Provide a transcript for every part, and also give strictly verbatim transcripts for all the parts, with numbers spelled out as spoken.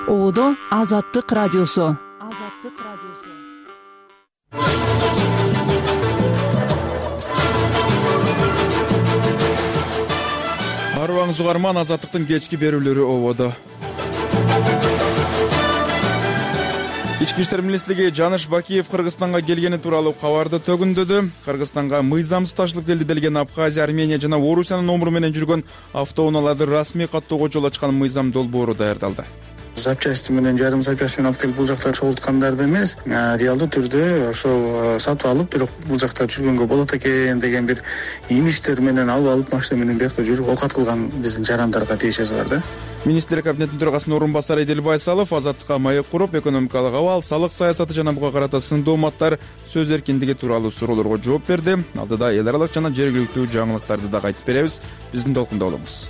Оодо Азаттык радиосу. Азаттык радиосу. Арыбаңыз угарман, Азаттыктын кечки берүүлөрү ободо. Ички иштер министрлиги Жаныш Бакиев Кыргызстанга келгени тууралуу кабарды төгүндөдү. Кыргызстанга мыйзамсыз ташылып келди делген Абхазия, Армения жана Орусиянын номуру менен жүргөн автоунааларды расмий каттоого жол ачкан мыйзам долбоору даярдалды. Запчасти менен жарым запчасти менен алып келип бул жакта чогулткандарды эмес, реалдуу түрдө ошол сатып алып, бирок бул жакта жүргөнгө болот экен деген бир иништер менен алып алып машина менен биякта жүрүп оокат кылган биздин жарандарга тиешеси бар да. Министрлер кабинетинин төрагасынын орун басары Эдил Байсалов Азаттыкка маек куруп, экономикалык абал, салык саясаты жана буга карата сындуу мааттар, сөз эркиндиги тууралуу суроолорго жооп берди. Алдыда эл аралык жана жергиликтүү жаңылыктарды да айтып беребиз. Биздин толкунда болуңуз.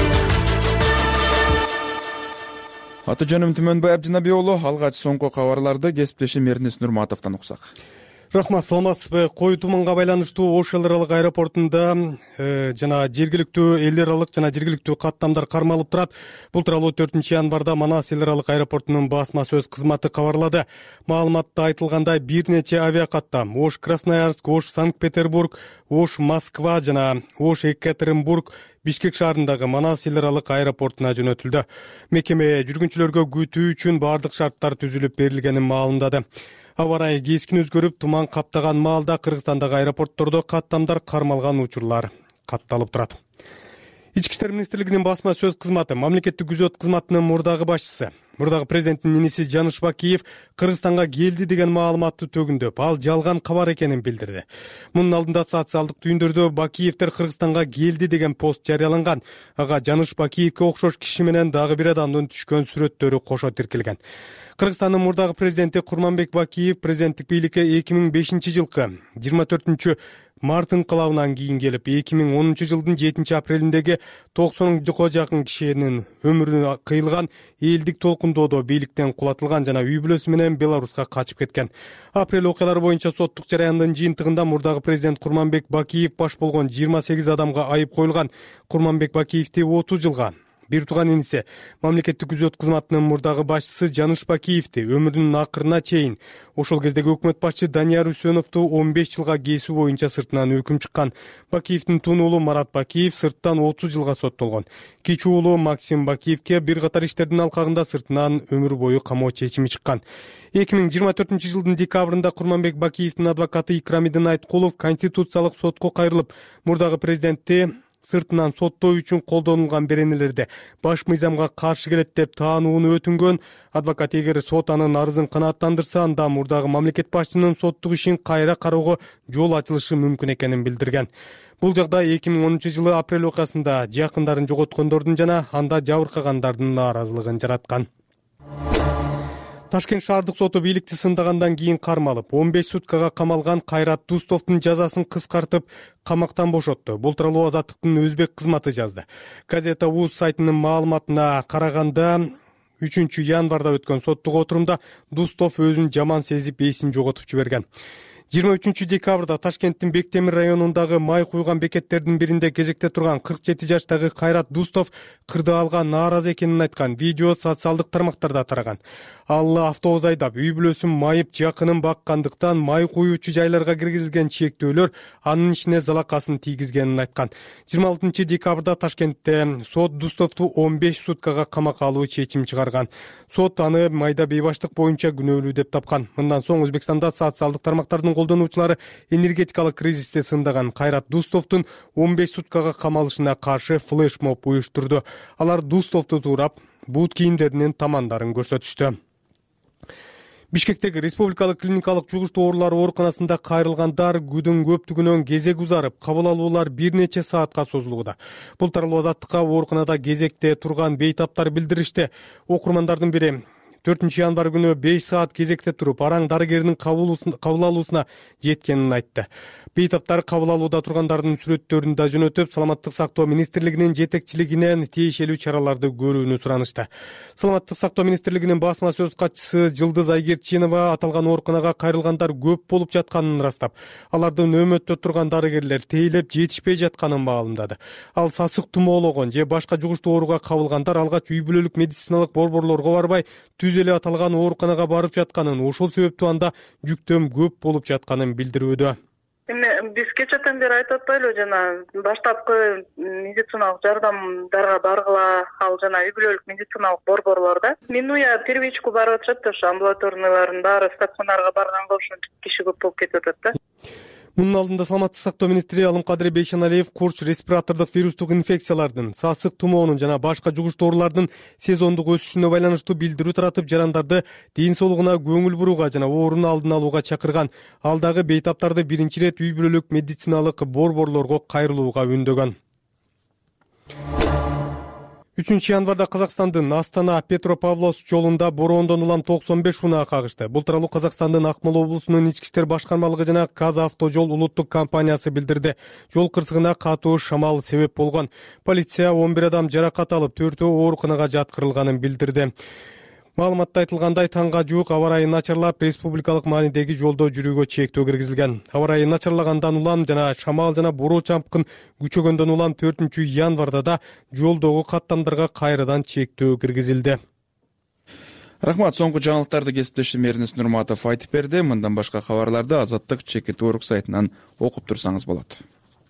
Аты жөнүм Түмөнбай Абдинаби уулу. Алгач соңку кабарларды кесиптешим Эрнис Нурматовдон уксак. Рахмат, саламатсызбы? Кой туманга байланыштуу Ош эл аралык аэропортунда э, жана жергиликтүү эл аралык жана жергиликтүү каттамдар кармалып турат. Бул тууралуу төртүнчү январда Манас эл аралык аэропортунун басма сөз кызматы кабарлады. Маалыматта айтылгандай, бир нече авиакаттам Ош Красноярск, Ош Санкт-Петербург, Ош Москва жана Ош Екатеринбург Бишкек шаарындагы Манас эл аралык аэропортуна жөнөтүлдү. Мекеме жүргүнчүлөргө күтүү үчүн бардык шарттар түзүлүп берилгенин маалымдады. Аба ырайы кескин өзгөрүп, туман каптаган маалда Кыргызстандагы аэропорттордо каттамдар кармалган учурлар катталып турат. Ички иштер министрлигинин басма сөз кызматы мамлекеттик күзөт кызматынын мурдагы башчысы, мурдагы президенттин иниси Жаныш Бакиев Кыргызстанга келди деген маалыматты төгүндөп, ал жалган кабар экенин билдирди. Мунун алдында социалдык түйүндөрдө Бакиевтер Кыргызстанга келди деген пост жарыяланган. Ага Жаныш Бакиевке окшош киши менен дагы бир адамдын түшкөн сүрөттөрү кошо тиркелген. Кыргызстандын мурдагы президенти Курманбек Бакиев президенттик бийликке эки миң бешинчи жылкы жыйырма төртүнчү март инкылабынан кийин келип, эки миң онунчу жылдын жетинчи апрелиндеги токсонго жакын кишинин өмүрүнө кыйылган элдик толкундоодо бийликтен кулатылган жана үй бүлөсү менен Беларуска качып кеткен. Апрель окуялары боюнча соттук жараяндын жыйынтыгында мурдагы президент Курманбек Бакиев баш болгон жыйырма сегиз адамга айып коюлган. Курманбек Бакиевди отуз жылга, бир тууган иниси мамлекеттик күзөт кызматынын мурдагы башчысы Жаныш Бакиевди өмүрүнүн акырына чейин, ошол кездеги өкмөт башчы Данияр Үсөновду он беш жылга кесүү боюнча сыртынан өкүм чыккан. Бакиевдин тун уулу Марат Бакиев сырттан отуз жылга соттолгон. Кичи уулу Максим Бакиевке бир катар иштердин алкагында сыртынан өмүр бою камоо чечими чыккан. эки миң жыйырма төртүнчү жылдын декабрында Курманбек Бакиевдин адвокаты Икрамидин Айткулов Конституциялык сотко кайрылып, мурдагы президентти сыртынан соттоо үчүн колдонулган беренелерди баш мыйзамга каршы келет деп таанууну өтүнгөн. Адвокат эгер сот анын арызын канааттандырса, анда мурдагы мамлекет башчынын соттук ишин кайра кароого жол ачылышы мүмкүн экенин билдирген. Бул жагдай эки миң онунчу жылы апрель окуясында жакындарын жоготкондордун жана анда жабыркагандардын нааразылыгын жараткан. Ташкент шаардык соту бийликти сындагандан кийин кармалып, он беш суткага камалган Кайрат Дустовдун жазасын кыскартып, камактан бошотту. Бул тууралуу Азаттыктын өзбек кызматы жазды. Газета УЗ сайтынын маалыматына караганда, үчүнчү январда өткөн соттук отурумда Дустов өзүн жаман сезип, эсин жоготуп жиберген. жыйырма үчүнчү декабрда Ташкенттин Бектемир районундагы май куйган бекеттердин биринде кезекте турган кырк жети жаштагы Кайрат Дустов кырдаалга нааразы экенин айткан. Видео социалдык тармактарда тараган. Ал автобус айдап, үй бүлөсүн майып жакынын баккандыктан май куюучу жайларга киргизилген чектөөлөр анын ишине залакасын тийгизгенин айткан. жыйырма алтынчы декабрда Ташкентте сот Дустовду он беш суткага камакка алуу чечим чыгарган. Сот аны майда бейбаштык боюнча күнөөлүү деп тапкан. Мындан соң Өзбекстанда социалдык тармактардын колдонуучулары энергетикалык кризисти сындаган Кайрат Дустовдун он беш суткага камалышына каршы флешмоб уюштурду. Алар Дустовду туурап, бут кийимдеринин тамандарын көрсөтүштү. Бишкектеги Республикалык клиникалык жугуштуу оорулар ооруканасында кайрылгандар күдүн көптүгүнөн кезек узарып, кабыл алуулар бир нече саатка созулууда. Бул тууралуу Азаттыкка ооруканада кезекте турган бейтаптар билдиришти. Окурмандардын бири төртүнчү январ күнү беш саат кезекте туруп, араң дарыгердин кабыл алуусуна жеткенин айтты. Бейтаптар кабыл алууда тургандардын сүрөттөрүн да жөнөтүп, саламаттык сактоо министрлигинин жетекчилигинен тиешелүү чараларды көрүүнү суранышты. Саламаттык сактоо министрлигинин басма сөз катчысы Жылдыз Айгерчинова аталган ооруканага кайрылгандар көп болуп жатканын ырастап, алардын нөөмөттө турган дарыгерлер тейлеп жетишпей жатканын маалымдады. Ал сасык тумоологон же башка жугуштуу ооруга кабылгандар алгач үй бүлөлүк медициналык борборлорго барбай, түз эле аталган ооруканага барып жатканын, ошол себептүү анда жүктөм көп болуп жатканын билдирүүдө. Эми биз кечээден бери айтып атпайлыбы, жана баштапкы медициналык жардамдарга баргыла, ал жана үй бүлөлүк медициналык борборлордо минуя первичку барып атышат да, ошо амбулаторныйлардын баары стационарга барганга ушинтип киши көп болуп кетип атат да. Мунун алдында саламаттык сактоо министри Алымкадыр Бейшеналиев курч респиратордук вирустук инфекциялардын, сасык тумоонун жана башка жугуштуу оорулардын сезондук өсүшүнө байланыштуу билдирүү таратып, жарандарды ден соолугуна көңүл бурууга жана ооруну алдын алууга чакырган. Ал дагы бейтаптарды биринчи ирет үй бүлөлүк медициналык борборлорго кайрылууга үндөгөн. үчүнчү январда Казакстандын Астана Петропавловск жолунда бороондон улам токсон беш унаа кагышты. Бул тууралуу Казакстандын Акмола облусунун ички иштер башкармалыгы жана Казавтожол улуттук компаниясы билдирди. Жол кырсыгына катуу шамал себеп болгон. Полиция он бир адам жаракат алып, төртөө ооруканага жаткырылганын билдирди. Маалыматта айтылгандай, таңга жуук аба ырайы начарлап, республикалык маанидеги жолдо жүрүүгө чектөө киргизилген. Аба ырайы начарлагандан улам жана шамал жана бороо чампкын күчөгөндөн улам төртүнчү январда да жолдогу каттамдарга кайрадан чектөө киргизилди. Рахмат, соңку жаңылыктарды кесиптешим Эрнест Нурматов айтып берди. Мындан башка кабарларды Азаттык чекит орг сайтынан окуп турсаңыз болот.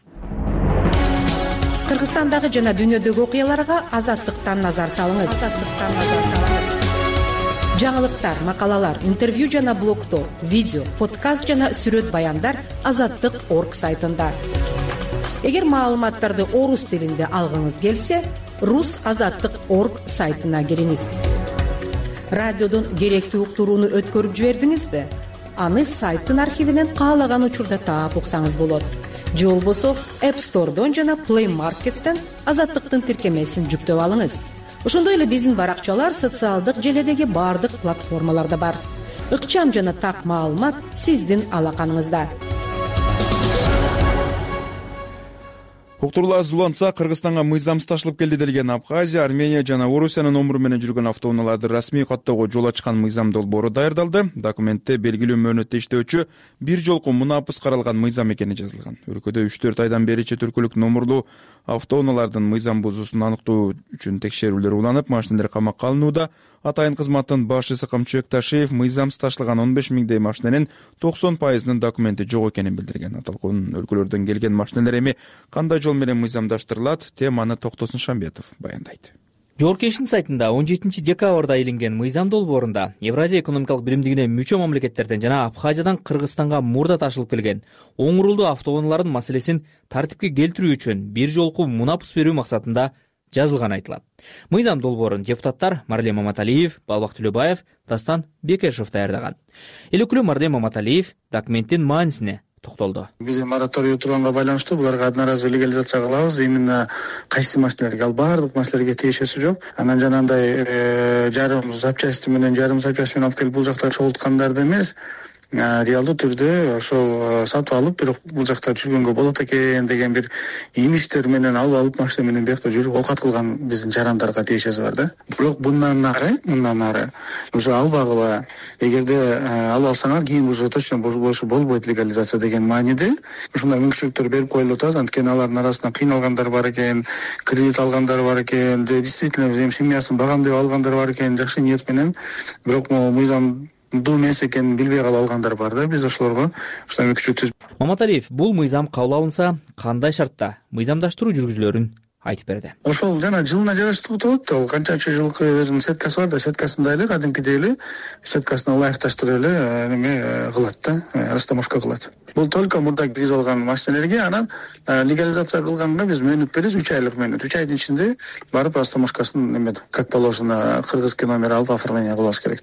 Кыргызстандагы жана дүйнөдөгү окуяларга Азаттыктан назар салыңыз. Азаттыктан назар салыңыз. Жаңылыктар, макалалар, интервью жана блогтор, видео, подкаст жана сүрөт баяндар Азаттык точка орг сайтында. Эгер маалыматтарды орус тилинде алгыңыз келсе, рус азаттык точка орг сайтына кириңиз. Радиодон керектүү уктурууну өткөрүп жибердиңизби? Аны сайттын архивинен каалаган учурда таап уксаңыз болот. Же болбосо App Store'дон жана Play Market'тен Азаттыктын тиркемесин жүктөп алыңыз. Ошондой эле биздин баракчалар социалдык желедеги бардык платформаларда бар. Ыкчам жана так маалымат сиздин алаканыңызда. Уктуруулар зулантса, Кыргызстанга мыйзамсыз ташылып келди делген Абхазия, Армения жана Орусиянын номуру менен жүргөн автоунааларды расмий каттоого жол ачкан мыйзам долбоору даярдалды. Документте белгилүү мөөнөттө иштөөчү бир жолку мунапыс каралган мыйзам экени жазылган. Өлкөдө үч төрт айдан бери чет өлкөлүк номурлуу автоунаалардын мыйзам бузуусун аныктоо үчүн текшерүүлөр уланып, машинелер камакка алынууда. Атайын кызматтын башчысы Камчыбек Ташиев мыйзамсыз ташылган он беш миңдей машиненин токсон пайызынын документи жок экенин билдирген. Аталган өлкөлөрдөн келген машинелер эми кандай жол менен мыйзамдаштырылат? Теманы Токтосун Шамбетов баяндайт. Жогорку сайтында он жетинчи декабрда илинген мыйзам долбоорунда Евразия экономикалык биримдигине мүчө мамлекеттерден жана Абхазиядан Кыргызстанга мурда ташылып келген оң урулдуу автоунаалардын маселесин тартипке келтирүү үчүн бир жолку мунапыс берүү максатында жазылган айтылат. Мыйзам долбоорун депутаттар Марлен Маматалиев, Балбак Төлөбаев, Дастан Бекешев даярдаган. Эл өкүлү Марлен Маматалиев документтин маанисине токтолду. Биз мораторий турганга байланыштуу буларга одноразовый легализация кылабыз. Именно кайсы машиналерге, ал бардык машиналерге тиешеси жок. Анан жанагындай жарым запчасти менен жарым запчастьын алып келип бул жакта чогулткандарды эмес, реалдуу түрдө ошол сатып алып, бирок бул жакта жүргөнгө болот экен деген бир имиштер менен алып алып машина менен биякта жүрүп оокат кылган биздин жарандарга тиешеси бар да. Бирок мындан ары, мындан ары уже албагыла. Эгерде алып алсаңар, кийин уже точно болбойт легализация деген мааниде ушундай мүмкүнчүлүктөр берип коюлуп атабыз. Анткени алардын арасында кыйналгандар бар экен, кредит алгандар бар экен, действительно семьясын багам деп алгандар бар экен, жакшы ниет менен. Бирок мыйзам бул эмес экенин билбей калып алгандар бар да. Биз ошолорго ушундай мүмкүнчүлүк түз. Маматалиев бул мыйзам кабыл алынса, кандай шартта мыйзамдаштыруу жүргүзүлөрүн айтып берди. Ошол жана жылына жараштуу болот. Ал канчанчы жылкы өзүнүн сеткасы бар да, сеткасында эле кадимкидей эле сеткасына ылайыкташтырып эле неме кылат да, растаможка кылат. Бул только мурда киргиз алган машинелерге. Анан легализация кылганга биз мөөнөт беребиз, үч айлык мөөнөт. үч айдын ичинде барып растаможкасын неме как положено кыргызский номер алып оформление кылабыз керек да.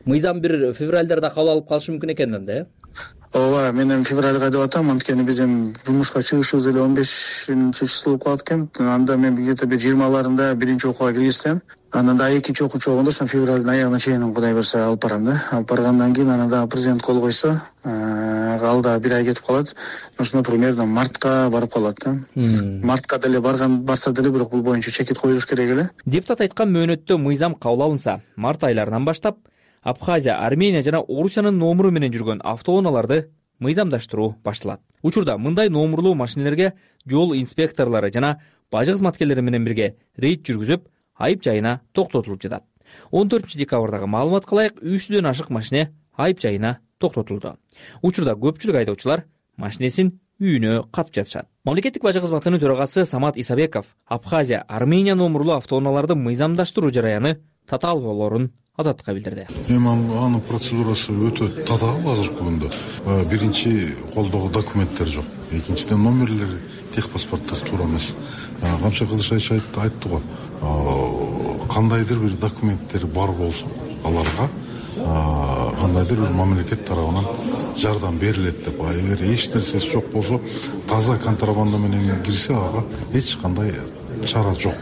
мыйзам бир февралдарда кабыл алып калышы мүмкүн экен да, э? ооба, мен эми февралга деп атам, анткени биз эми жумушка чыгышыбыз эле он бешинчи число болуп калат экен. Анда мен где-то бир жыйырмаларында биринчи окууга киргизсем, анан дагы экинчи окуу чогунда ошо февралдын аягына чейин Кудай буюрса алып барам да. Алып баргандан кийин анан дагы президент кол койсо, ал дагы бир ай кетип калат. Ошондо примерно мартка барып калат да. Мартка деле барган барса деле, бирок бул боюнча чекит коюш керек эле. Депутат айткан мөөнөттө мыйзам кабыл алынса, март айларынан баштап Абхазия, Армения жана Орусиянын номуру менен жүргөн автоунааларды мыйзамдаштыруу башталат. Учурда мындай номурлуу машинелерге жол инспекторлору жана бажы кызматкерлери менен бирге рейд жүргүзүп, айып жайына токтотулуп жатат. он төртүнчү декабрдагы маалыматка ылайык үч жүздөн ашык машине айып жайына токтотулду. Учурда көпчүлүк айдоочулар машинесин үйүнө катып жатышат. Мамлекеттик бажы кызматынын төрагасы Самат Исабеков Абхазия, Армения номурлуу автоунааларды мыйзамдаштыруу жараяны татаал болоорун Азаттыкка билдирди. Эми анын процедурасы өтө татаал азыркы күндө. Биринчи колдогу документтер жок. Экинчиден номерлери, техпаспорттор туура эмес. Камчы Кылышбаев айтты го, кандайдыр бир документтер бар болсо, аларга кандайдыр бир мамлекет тарабынан жардам берилет деп. Эгер эч нерсеси жок болсо, таза контрабанда менен кирсе, ага эч кандай чара жок.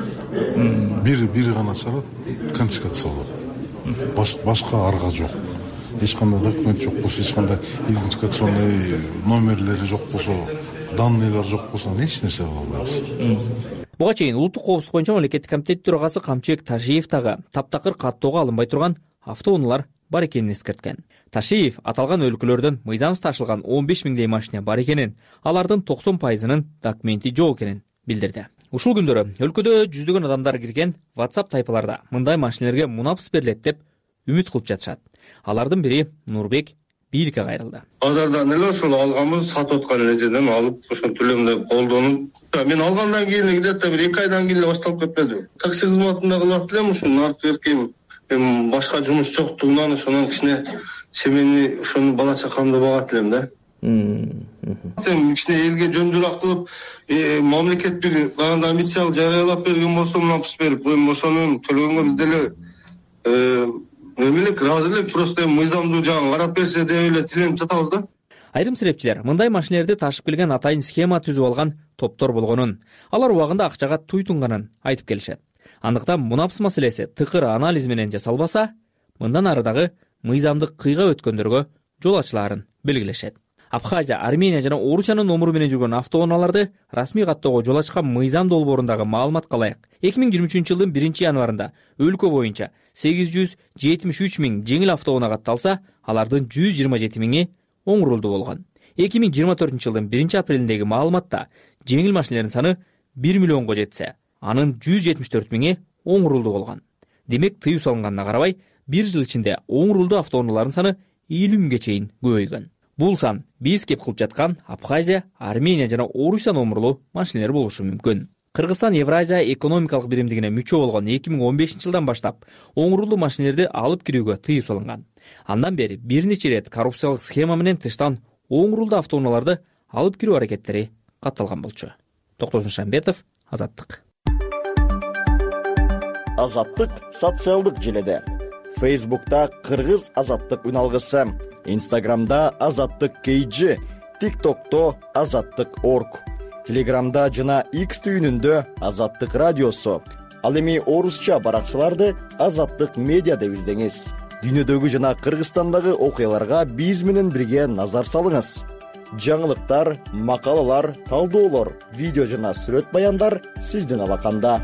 Бир бир гана чара конфискация болот. Башка арга жок. Эч кандай документ жок болсо, эч кандай идентификационный номерлери жок болсо, данныйлар жок болсо, эч нерсе кыла албайбыз. Буга чейин улуттук коопсуздук боюнча мамлекеттик комитет төрагасы Камчыбек Ташиев дагы таптакыр каттоого алынбай турган автоунаалар бар экенин эскерткен. Ташиев аталган өлкөлөрдөн мыйзамсыз ташылган он беш миңдей машина бар экенин, алардын токсон пайызынын документи жок экенин билдирди. Ушул күндөрү өлкөдө жүздөгөн адамдар кирген WhatsApp тайпаларда мындай машинелерге мунапс берилет деп үмүт кылып жатышат. Алардын бири Нурбек бийликке кайрылды. Базардан эле ошол алганбыз, сатып аткан эле жерден алып, ошол төлөмдү колдонуп, мен алгандан кийин где-то бир эки айдан кийин башталып кетмеди. Такси кызматында кылат элем, ушунун аркы эркем эми башка жумуш жоктугунан ошонун кичине семени, ошону бала чакамды багат элем да. Кичине элге жөндүрөк кылып, мамлекет бир кандай миссия жарыялап берген болсо, мунапс берип, эми ошону төлөгөнгө биз деле эмелик ыраазылык, просто мыйзамдуу жагын карап берсе деп эле тиленип жатабыз да. Айрым серепчилер мындай машинелерди ташып келген атайын схема түзүп алган топтор болгонун, алар убагында акчага туйтунганын айтып келишет. Андыктан мунапс маселеси тыкыр анализ менен жасалбаса, мындан ары дагы мыйзамдык кыйга өткөндөргө жол ачылаарын белгилешет. Абхазия, Армения жана Орусиянын номуру менен жүргөн автоунааларды расмий каттоого жол ачкан мыйзам долбоорундагы маалыматка ылайык эки миң жыйырма үчүнчү жылдын биринчи январында өлкө боюнча сегиз жүз жетимиш үч миң жеңил автоунаа катталса, алардын жүз жыйырма жети миңи оң рулдуу болгон. эки миң жыйырма төртүнчү жылдын биринчи апрелиндеги маалыматта жеңил машинелердин саны бир миллионго жетсе, анын жүз жетимиш төрт миңи оң рулдуу болгон. Демек, тыюу салынганына карабай, бир жыл ичинде оң рулдуу автоунаалардын саны элүү миңге чейин көбөйгөн. Бул сан биз кеп кылып жаткан Абхазия, Армения жана Орусия номурлуу машинелер болушу мүмкүн. Кыргызстан Евразия экономикалык биримдигине мүчө болгон эки миң он бешинчи жылдан баштап оң рулдуу машинелерди алып кирүүгө тыюу салынган. Андан бери бир нече ирет коррупциялык схема менен тыштан оң рулдуу автоунааларды алып кирүү аракеттери катталган болчу. Токтосун Шамбетов, Азаттык. Азаттык социалдык желеде. Фейсбукта Кыргыз Азаттык үналгысы, Инстаграмда Азаттык кей джи, ТикТокто Азаттык точка орг, Телеграмда жана X түйүнүндө Азаттык радиосу. Ал эми орусча баракчаларды Азаттык медиа деп издеңиз. Дүйнөдөгү жана Кыргызстандагы окуяларга биз менен бирге назар салыңыз. Жаңылыктар, макалалар, талдоолор, видео жана сүрөт баяндар сиздин алаканда.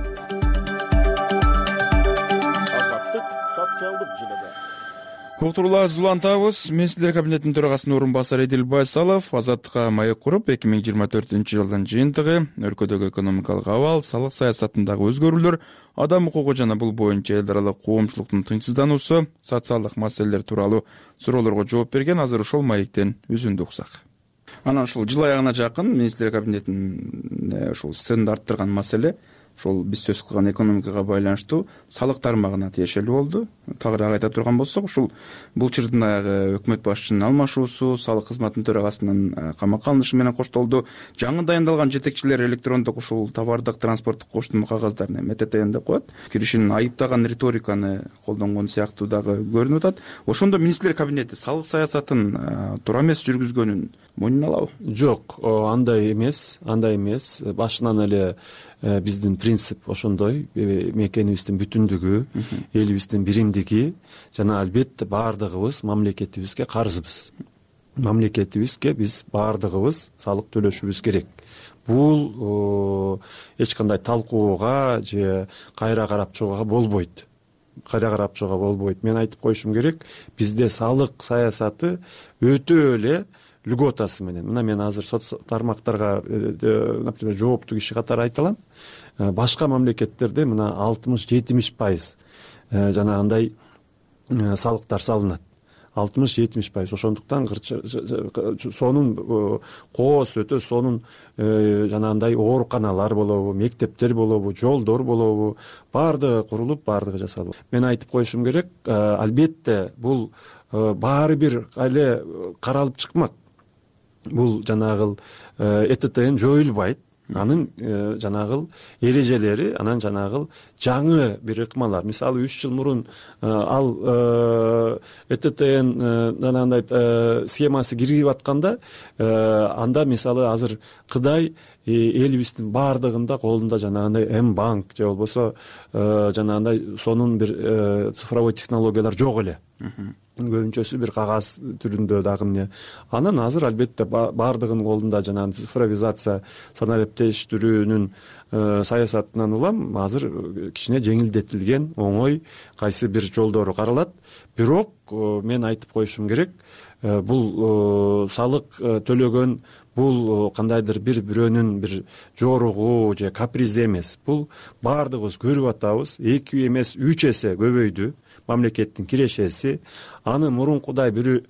Азаттык социалдык желеде. Утурлар улантабыз. Мен сиздер кабинеттин төрагасынын орун басары Эдил Байсалов Азаттыкка маек куруп, эки миң жыйырма төртүнчү жылдын жыйынтыгы, өлкөдөгү экономикалык абал, салык саясатындагы өзгөрүүлөр, адам укугу жана бул боюнча эл аралык коомчулуктун тынчсыздануусу, социалдык маселелер тууралуу суроолорго жооп берген. Азыр ошол маектен үзүндү уксак. Анан ушул жыл аягына жакын министрлер кабинетинин ушул стендин арттырган маселе ошол биз сөз кылган экономикага байланыштуу салык тармагына тиешелүү болду. Тагыраак айта турган болсок, ушул бул чырдагы өкмөт башчынын алмашуусу салык кызматынын төрагасынын камакка алынышы менен коштолду. Жаңы дайындалган жетекчилер электрондук ушул товардык транспорттук коштума кагаздарын эми МТТН деп коет. Киришин айыптаган риториканы колдонгон сыяктуу дагы көрүнүп атат. Ошондо министрлер кабинети салык саясатын туура эмес жүргүзгөнүн мойнуна алабы? Жок, андай эмес, андай эмес. Башынан эле биздин принцип ошондой, мекенибиздин бүтүндүгү, элибиздин биримдиги жана албетте баардыгыбыз мамлекетибизге карызбыз. Мамлекетибизге биз баардыгыбыз салык төлөшүбүз керек. Бул эч кандай талкууга же кайра карап чыгууга болбойт. Кайра карап чыгууга болбойт. Мен айтып коюшум керек, бизде салык саясаты өтө эле льготасы менен. Мына мен азыр соц тармактарга, например, жооптуу киши катары айта алам. Башка мамлекеттерде мына алтымыш жетимиш пайыз жанагындай салыктар салынат. алтымыш жетимиш пайыз. Ошондуктан сонун коос өтө сонун жанагындай ооруканалар болобу, мектептер болобу, жолдор болобу, баардыгы курулуп, баардыгы жасалып. Мен айтып коюшум керек, албетте бул баары бир эле каралып чыкмак. Бул жанагыл ЭТТН жоюлбайт. Анын жанагыл эрежелери, анан жанагыл жаңы бир ыкмалар. Мисалы үч жыл мурун ал ЭТТН жанагындай схемасы кирип атканда, анда мисалы азыр Кытай элибиздин баардыгында колунда жанагындай М-банк же болбосо жанагындай сонун бир цифровой технологиялар жок эле. Көбүнчөсү бир кагаз түрүндө дагы эмне. Анан азыр албетте баардыгынын колунда жанагы цифровизация, санариптештирүүнүн саясатынан улам азыр кичине жеңилдетилген, оңой кайсы бир жолдору каралат. Бирок мен айтып коюшум керек, бул салык төлөгөн бул кандайдыр бир бирөөнүн бир жоругу же капризи эмес. Бул баардыгыбыз көрүп атабыз. эки эмес үч эсе көбөйдү мамлекеттин кирешеси. Аны мурункудай бир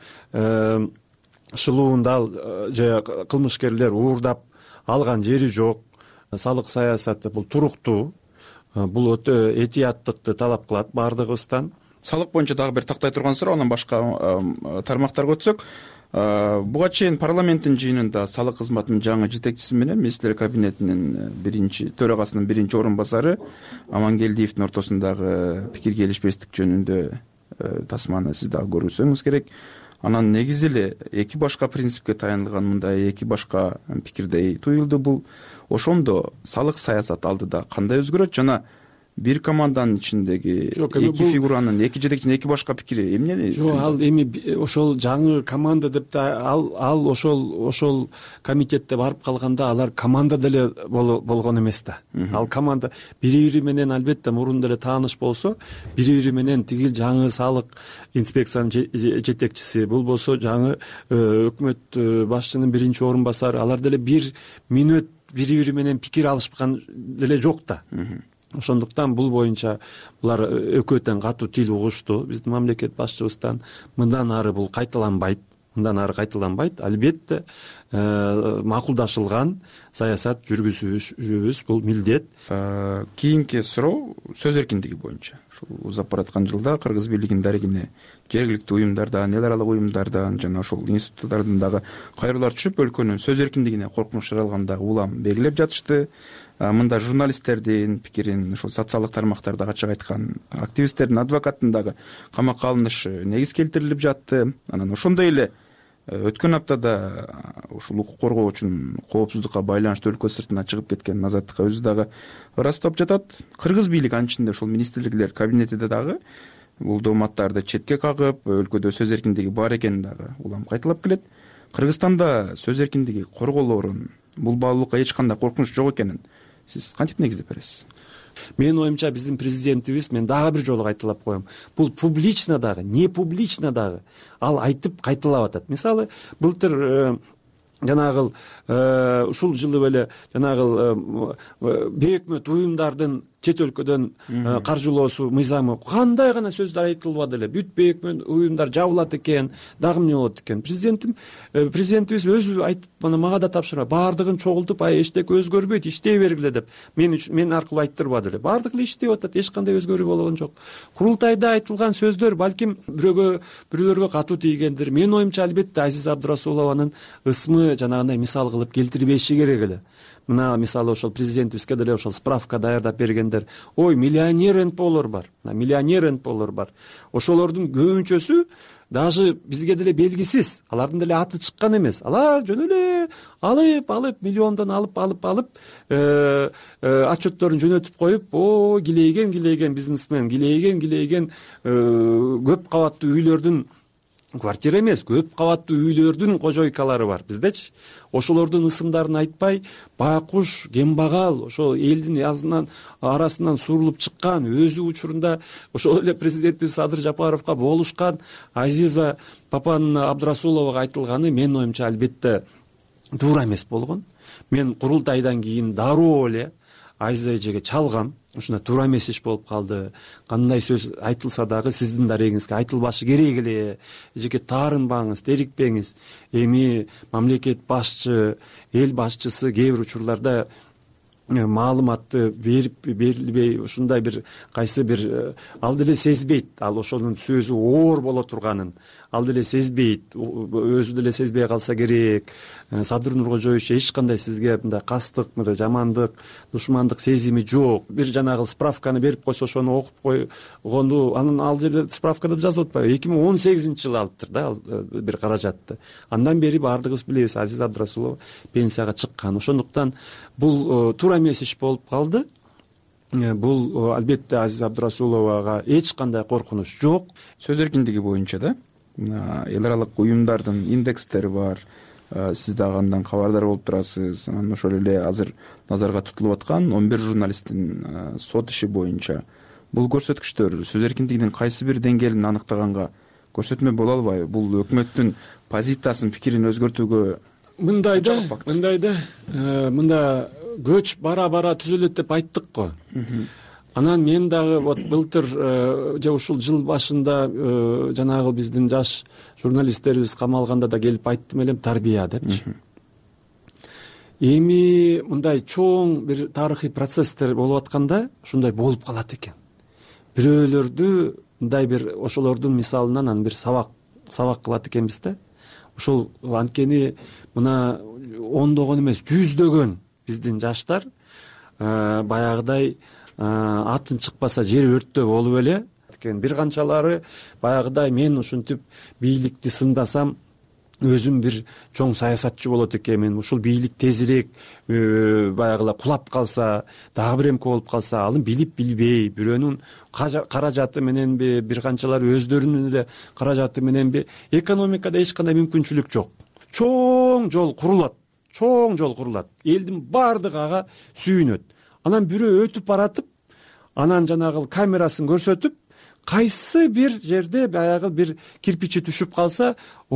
шылуунда же кылмышкерлер уурдап алган жери жок. Салык саясаты бул туруктуу. Бул өтө этияттыкты талап кылат баардыгыбыздан. Салык боюнча дагы бир тактай турган суроо, анан башка тармактарга өтсөк. Буга чейин парламенттин жыйынында салык кызматынын жаңы жетекчиси менен министрлер кабинетинин биринчи төрагасынын биринчи орун басары Амангелдиевдин ортосундагы пикир келишпестик жөнүндө тасманы сиз дагы көрсөңүз керек. Анан негизи эле эки башка принципке таянылган мындай эки башка пикирдей туюлду. Бул ошондо салык саясат алдыда кандай өзгөрөт жана бир команданын ичиндеги эки фигуранын, эки жетекчинин эки башка пикири эмне? Жок, ал эми ошол жаңы команда деп да ал ал ошол ошол комитетте барып калганда алар команда деле болгон эмес да. Ал команда бири-бири менен албетте мурун деле тааныш болсо, бири-бири менен тигил жаңы салык инспекциянын жетекчиси, бул болсо жаңы өкмөт башчынын биринчи орун басары, алар деле бир мүнөт бири-бири менен пикир алышкан деле жок да. Ошондуктан бул боюнча булар экөө тең катуу тил угушту. Биздин мамлекет башчыбыздан мындан ары бул кайталанбайт, мындан ары кайталанбайт. Албетте макулдашылган саясат жүргүзүүбүз бул милдет. Кийинки суроо сөз эркиндиги боюнча. Ушул узап бараткан жылда Кыргыз бийлигинин дарегине жергиликтүү уюмдардан, эл аралык уюмдардан жана ошол институттардан дагы кайрылар түшүп, өлкөнүн сөз эркиндигине коркунуч жаралгандагы улам белгилеп жатышты. Мында журналисттердин пикирин, ошол социалдык тармактарда ачык айткан активисттердин, адвокаттын дагы камакка алынышы негиз келтирилип жатты. Анан ошондой эле өткөн аптада ушул укук коргоочунун коопсуздукка байланыштуу өлкө сыртына чыгып кеткен Азаттыкка өзү дагы ырастап жатат. Кыргыз бийлиги анын ичинде ошол министрликтер кабинетиде дагы бул дооматтарды четке кагып, өлкөдө сөз эркиндиги бар экенин дагы улам кайталап келет. Кыргызстанда сөз эркиндиги корголоорун, бул баалуулукка эч кандай коркунуч жок экенин сиз кантип негиздеп бересиз? Менин оюмча биздин президентибиз, мен дагы бир жолу кайталап коем, бул публично дагы, не публично дагы ал айтып кайталап атат. Мисалы, былтыр жанагыл ушул жылы эле жанагыл бейөкмөт уюмдардын чет өлкөдөн каржылоосу мыйзамы кандай гана сөздөр айтылбады эле. Бүт бейик уюмдар жабылат экен, дагы эмне болот экен. Президентим президентибиз өзү айтып, мына мага да тапшырма, баардыгын чогултуп, ай эчтеке өзгөрбөйт, иштей бергиле деп мен мен аркылуу айттырбады эле. Баардыгы эле иштеп атат, эч кандай өзгөрүү болгон жок. Курултайда айтылган сөздөр балким бирөөгө бирөөлөргө катуу тийгендир. Менин оюмча албетте Азиза Абдурасулованын ысмы жанагындай мисал кылып келтирбеши керек эле. Мына мисалы ошол президентибизге деле ошол справка даярдап бергендер, ой, миллионер эн пэ олор бар, миллионер эн пэ олор бар. Ошолордун көбүнчөсү даже бизге деле белгисиз, алардын деле аты чыккан эмес. Алар жөн эле алып алып миллиондон алып алып алып отчетторун жөнөтүп коюп, о, килейген килейген бизнесмен, килейген килейген көп кабаттуу үйлөрдүн, квартира эмес, көп кабаттуу үйлөрдүн кожойкалары бар биздечи. Ошолордун ысымдарын айтпай, байкуш, кембагал, ошол элдин язынан арасынан сурулуп чыккан, өзү учурунда ошол эле президентибиз Садыр Жапаровго болушкан Азиза папанын Абдурасуловага айтылганы менин оюмча албетте туура эмес болгон. Мен курултайдан кийин дароо эле Азиза эжеге чалгам. Ушундай туура эмес иш болуп калды. Кандай сөз айтылса дагы сиздин дарегиңизге айтылбашы керек эле. Эжеке таарынбаңыз, дерикпеңиз. Эми мамлекет башчы, эл башчысы кээ бир учурларда маалыматты берип берилбей, ушундай бир кайсы бир ал деле сезбейт. Ал ошонун сөзү оор боло турганын ал деле сезбейт, өзү деле сезбей калса керек. Садыр Нуркожоевич эч кандай сизге мындай кастык, мындай жамандык, душмандык сезими жок. Бир жанагы справканы берип койсо ошону окуп койгонду, анын ал жерде справкада жазылып атпайбы, эки миң он сегизинчи жылы алыптыр да ал бир каражатты. Андан бери баардыгыбыз билебиз, Азиза Абдурасулова пенсияга чыккан. Ошондуктан бул туура эмес иш болуп калды. Бул албетте Азиза Абдурасуловага эч кандай коркунуч жок. Сөз эркиндиги боюнча да эл аралык уюмдардын индекстери бар. Сиз дагы андан кабардар болуп турасыз. Анан ошол эле азыр назарга тутулуп аткан он бир журналисттин сот иши боюнча бул көрсөткүчтөр сөз эркиндигинин кайсы бир деңгээлин аныктаганга көрсөтмө боло албайбы? Бул өкмөттүн позициясын, пикирин өзгөртүүгө мындайда мындайда мында көч бара-бара түзөлөт деп айттык го. Анан мен дагы вот былтыр же ушул жыл башында жанагы биздин жаш журналисттерибиз камалганда да келип айттым элем, тарбия депчи. Эми мындай чоң бир тарыхый процесстер болуп атканда ушундай болуп калат экен. Бирөөлөрдү мындай бир ошолордун мисалынан анан бир сабак сабак кылат экенбиз да. Ошол анткени мына ондогон эмес, жүздөгөн биздин жаштар баягыдай атын чыкпаса жер өрттөө болуп эле. Бир канчалары баягыдай мен ушинтип бийликти сындасам өзүм бир чоң саясатчы болот экенмин, ушул бийлик тезирээк баягыла кулап калса, дагы бир эмке болуп калса, алын билип билбей, бирөөнүн каражаты мененби, бир канчалары өздөрүнүн эле каражаты мененби, экономикада эч кандай мүмкүнчүлүк жок. Чоң жол курулат, чоң жол курулат. Элдин баардыгы ага сүйүнөт. Анан бирөө өтүп баратып, анан жанагы камерасын көрсөтүп, кайсы бир жерде баягы бир кирпичи түшүп калса,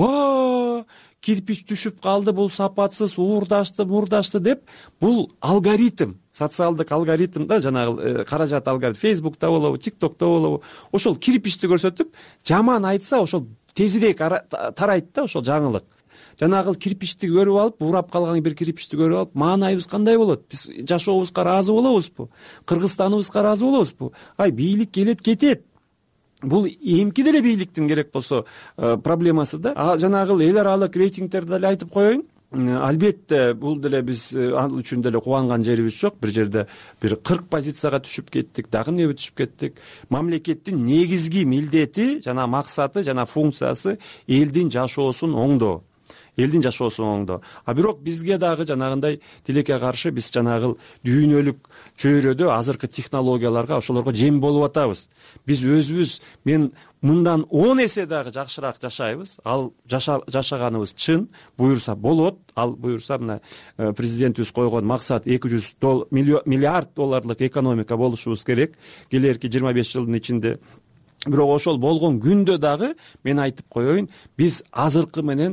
о, кирпич түшүп калды, бул сапатсыз, уурдашты, мурдашты деп, бул алгоритм, социалдык алгоритм да, жанагы каражат алгоритм, Фейсбукта болобу, ТикТокто болобу, ошол кирпичти көрсөтүп, жаман айтса, ошол тезирээк тарайт да ошол жаңылык. Жанагы кирпичти көрүп алып, урап калган бир кирпичти көрүп алып, маанайыбыз кандай болот? Биз жашообузга ыраазы болобузбу? Кыргызстаныбызга ыраазы болобузбу? Ай, бийлик келет, кетет. Бул эмки деле бийликтин керек болсо проблемасы да. А жанагы эл аралык рейтингтерди деле айтып коеюн. Албетте бул деле биз ал үчүн деле кубанган жерибиз жок. Бир жерде бир кырк позицияга түшүп кеттик, дагы эмне түшүп кеттик. Мамлекеттин негизги милдети жана максаты жана функциясы элдин жашоосун оңдоо. Элдин жашоосун оңдоо. А бирок бизге дагы жанагындай тилекке каршы биз жанагы дүйнөлүк чөйрөдө азыркы технологияларга, ошолорго жем болуп атабыз. Биз өзүбүз мен мындан он эсе дагы жакшыраак жашайбыз. Ал жашаганыбыз чын, буюрса болот. Ал буюрса мына президентибиз койгон максат эки жүз миллиард долларлык экономика болушубуз керек келерки жыйырма беш жылдын ичинде. Бирок ошол болгон күндө дагы мен айтып коеюн, биз азыркы менен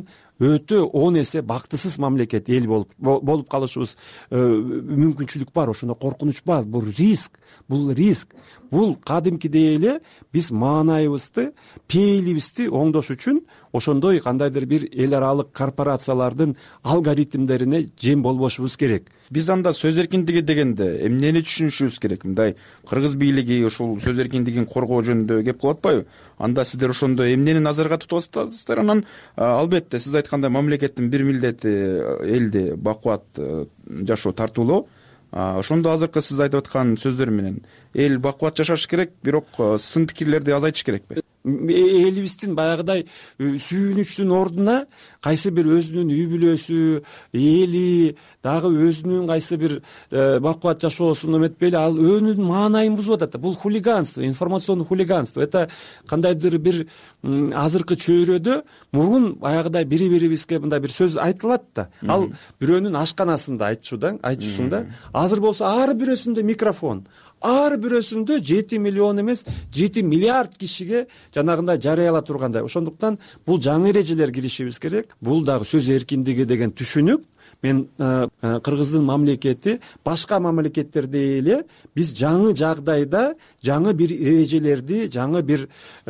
өтө он эсе бактысыз мамлекет эл болуп болуп калышыбыз мүмкүнчүлүк бар. Ошондо коркунуч бар. Бул риск, бул риск. Бул кадимкидей эле биз маанайыбызды, пейилибизди оңдош үчүн ошондой кандайдыр бир эл аралык корпорациялардын алгоритмдерине жем болбошубуз керек. Биз анда сөз эркиндиги дегенде эмнени түшүнүшүбүз керек? Мындай кыргыз бийлиги ушул сөз эркиндигин коргоо жөнүндө кеп кылып атпайбы? Анда сиздер ошондо эмнени назарга тутуп атасыздар? Анан албетте сиз айткандай мамлекеттин бир милдети элди бакубат жашоо тартуулоо. Ошондо азыркы сиз айтып аткан сөздөр менен эл бакубат жашаш керек, бирок сын пикирлерди азайтыш керекпи? Элибиздин баягыдай сүйүнүчтүн ордуна кайсы бир өзүнүн үй бүлөсү, эли, дагы өзүнүн кайсы бир бакубат жашоосун эметпейли, ал өөнүн маанайын бузуп атат. Бул хулиганство, информационный хулиганство. Это кандайдыр бир азыркы чөйрөдө мурун баягыдай бири-бирибизге мындай бир сөз айтылат да. Ал бирөөнүн ашканасында айтчуда, айтчусуң да. Азыр болсо ар бирөөсүндө микрофон. Ар бирөөсүндө жети миллион эмес, жети миллиард кишиге жанагындай жарыяла тургандай. Ошондуктан бул жаңы эрежелер киришибиз керек. Бул дагы сөз эркиндиги деген түшүнүк. Мен Кыргыздын мамлекети башка мамлекеттердей эле биз жаңы жагдайда жаңы бир эрежелерди, жаңы бир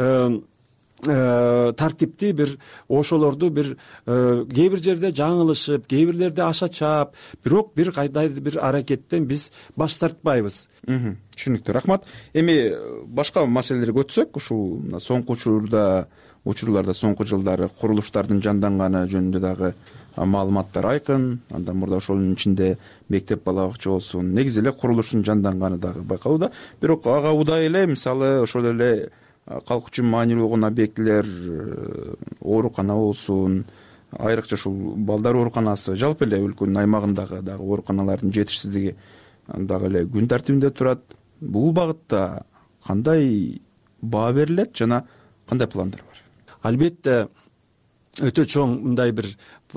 тартипти бир ошолорду бир кээ бир жерде жаңылышып, кээ бирлерде аша чаап, бирок бир кайдайдыр бир аракеттен биз баш тартпайбыз. Түшүнүктүү, рахмат. Эми башка маселелерге өтсөк, ушул соңку учурда учурларда соңку жылдары курулуштардын жанданганы жөнүндө дагы маалыматтар айкын. Андан мурда ошонун ичинде мектеп бала бакча болсун, негизи эле курулуштун жанданганы дагы байкалууда. Бирок ага удай эле мисалы ошол эле калк үчүн маанилүү болгон объектилер, оорукана болсун, айрыкча ушул балдар ооруканасы, жалпы эле өлкөнүн аймагындагы дагы ооруканалардын жетишсиздиги дагы эле күн тартибинде турат. Бул багытта кандай баа берилет жана кандай пландар бар? Албетте өтө чоң мындай бир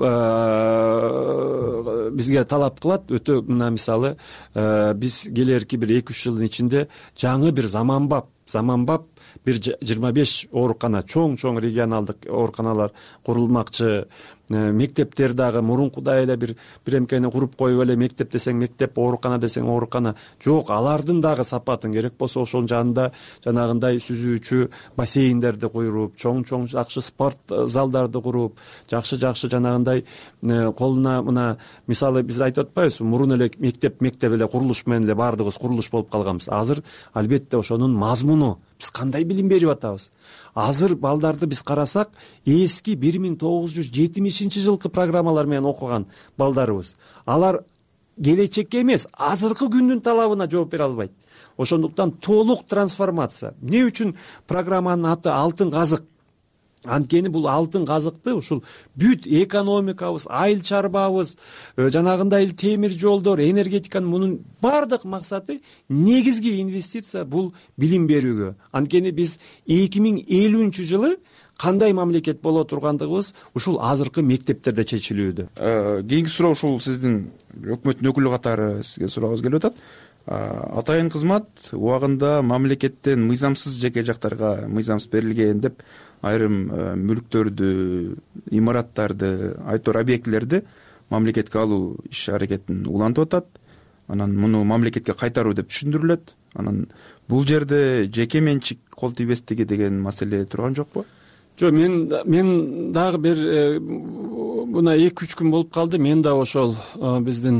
бизге талап кылат. Өтө мына мисалы биз келерки бир эки үч жылдын ичинде жаңы бир заманбап заманбап бир жыйырма беш оорукана, чоң-чоң регионалдык ооруканалар курулмакчы. Мектептер дагы мурункудай эле бир биремкени куруп коюп эле мектеп десең мектеп, оорукана десең оорукана. Жок, алардын дагы сапатын керек болсо ошонун жанында жанагындай сүзүүчү бассейндерди куюп, чоң-чоң жакшы спорт залдарды куруп, жакшы-жакшы жанагындай колуна мына мисалы биз айтып атпайбызбы, мурун эле мектеп мектеп эле курулуш менен эле баардыгыбыз курулуш болуп калганбыз. Азыр албетте ошонун мазмуну биз кандай билим берип атабыз? Азыр балдарды биз карасак, эски бир миң тогуз жүз жетимишинчи жылкы программалар менен окуган балдарыбыз. Алар келечекке эмес, азыркы күндүн талабына жооп бере албайт. Ошондуктан толук трансформация. Эмне үчүн программанын аты Алтын казык? Анткени бул алтын казыкты ушул бүт экономикабыз, айыл чарбабыз, жанагындай темир жолдор, энергетиканын мунун бардык максаты негизги инвестиция бул билим берүүгө. Анткени биз эки миң элүүнчү жылы кандай мамлекет боло тургандыгыбыз ушул азыркы мектептерде чечилүүдө. Кийинки суроо ушул сиздин өкмөттүн өкүлү катары сизге сурагыбыз келип атат. Атайын кызмат убагында мамлекеттен мыйзамсыз жеке жактарга мыйзамсыз берилген деп айрым мүлктөрдү, имараттарды, айтор объектилерди мамлекетке алуу иш аракетин улантып атат. Анан муну мамлекетке кайтаруу деп түшүндүрүлөт. Анан бул жерде жеке менчик кол тийбестиги деген маселе турган жокпу? Жок, мен мен дагы бир мына эки үч күн болуп калды. Мен да ошол биздин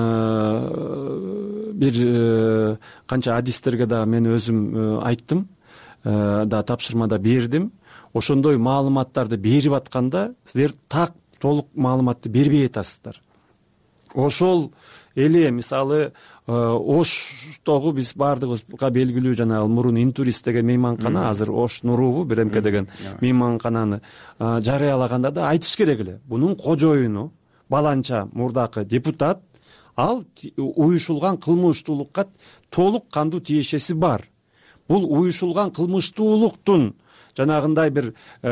бир канча адистерге да мен өзүм айттым, да тапшырмада бердим. Ошондой маалыматтарды берип атканда сиздер так толук маалыматты бербей атасыздар. Ошол эле мисалы Оштогу биз баардыгыбызга белгилүү жанагы мурун Интурист деген мейманкана, азыр Ош Нурубу биремке деген мейманкананы жарыялаганда да айтыш керек эле. Бунун кожоюну баланча мурдакы депутат, ал уюшулган кылмыштуулукка толук кандуу тиешеси бар. Бул уюшулган кылмыштуулуктун жанагындай бир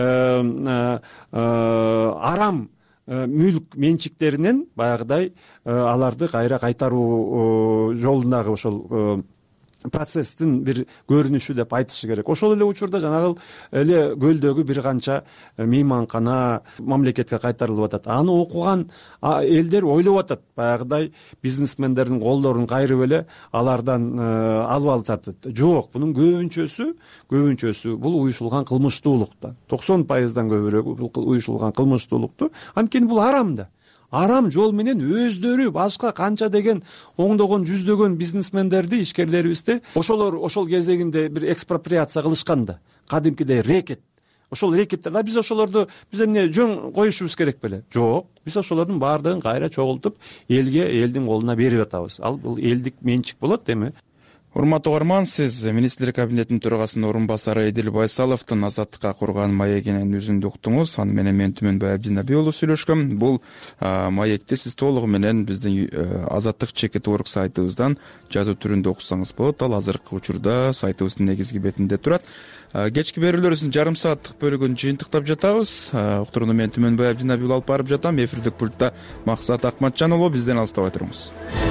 арам мүлк менчиктеринен баягыдай аларды кайра кайтаруу жолундагы ошол процесстин бир көрүнүшү деп айтышы керек. Ошол эле учурда жанагы эле көлдөгү бир канча мейманкана мамлекетке кайтарылып атат. Аны окуган элдер ойлоп атат, баягыдай бизнесмендердин колдорун кайрып эле алардан алып алып. Жок, бунун көбүнчөсү көбүнчөсү бул уюшулган кылмыштуулуктан, токсон пайыздан көбүрөөгү бул уюшулган кылмыштуулукту. Анткени бул арам да. Арам жол менен өздөрү башка канча деген оңдогон жүздөгөн бизнесмендерди, ишкерлерибизди ошолор ошол кезегинде бир экспроприация кылышкан да. Кадимкидей рекет. Ошол рекеттер, а биз ошолорду биз эмне жөн коюшубуз керек беле? Жок, биз ошолордун баардыгын кайра чогултуп, элге, элдин колуна берип атабыз. Ал бул элдик менчик болот эми. Урматтуу угарман, сиз министрлер кабинетинин төрагасынын орун басары Эдил Байсаловдун азаттыкка курган маегинен үзүндү уктуңуз. Аны менен мен Түмөнбай Абдинабий уулу сүйлөшкөм. Бул маекти сиз толугу менен биздин азаттык чекит орг сайтыбыздан жазуу түрүндө окусаңыз болот. Ал азыркы учурда сайтыбыздын негизги бетинде турат. Кечки берүүлөрүбүздүн жарым сааттык бөлүгүн жыйынтыктап жатабыз. Уктурууну мен Түмөнбай Абдинабий уулу алып барып жатам. Эфирдик пультта Максат Акматжан уулу. Бизден алыстабай туруңуз.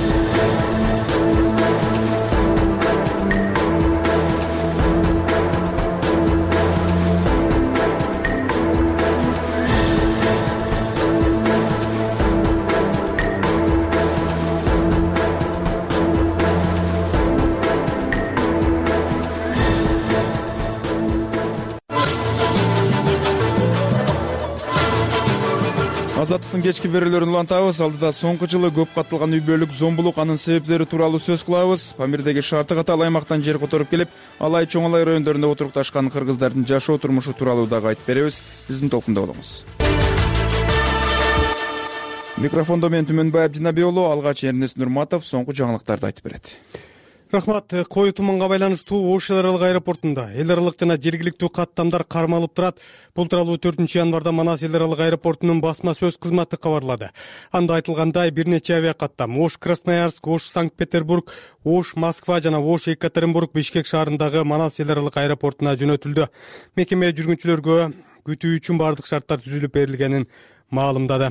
Азаттыктын кечки берүүлөрүн улантабыз. Алдыда соңку жылы көп катталган үй бүлөлүк зомбулук, анын себептери тууралуу сөз кылабыз. Памирдеги шарты катал аймактан жер которуп келип, Алай Чоң Алай райондорунда отурукташкан кыргыздардын жашоо турмушу тууралуу дагы айтып беребиз. Биздин толкунда болуңуз. Микрофондо мен Түмөнбай Абдинабий уулу, алгач Эрнест Нурматов соңку жаңылыктарды айтып берет. Рахмат. Кою туманга байланыштуу Ош эл аралык аэропортунда эл аралык жана жергиликтүү каттамдар кармалып турат. Бул тууралуу төртүнчү январда Манас эл аралык аэропортунун басма сөз кызматы кабарлады. Анда айтылгандай, бир нече авиакаттам Ош Красноярск, Ош Санкт-Петербург, Ош Москва жана Ош Екатеринбург Бишкек шаарындагы Манас эл аралык аэропортуна жөнөтүлдү. Мекеме жүргүнчүлөргө күтүү үчүн бардык шарттар түзүлүп берилгенин маалымдады.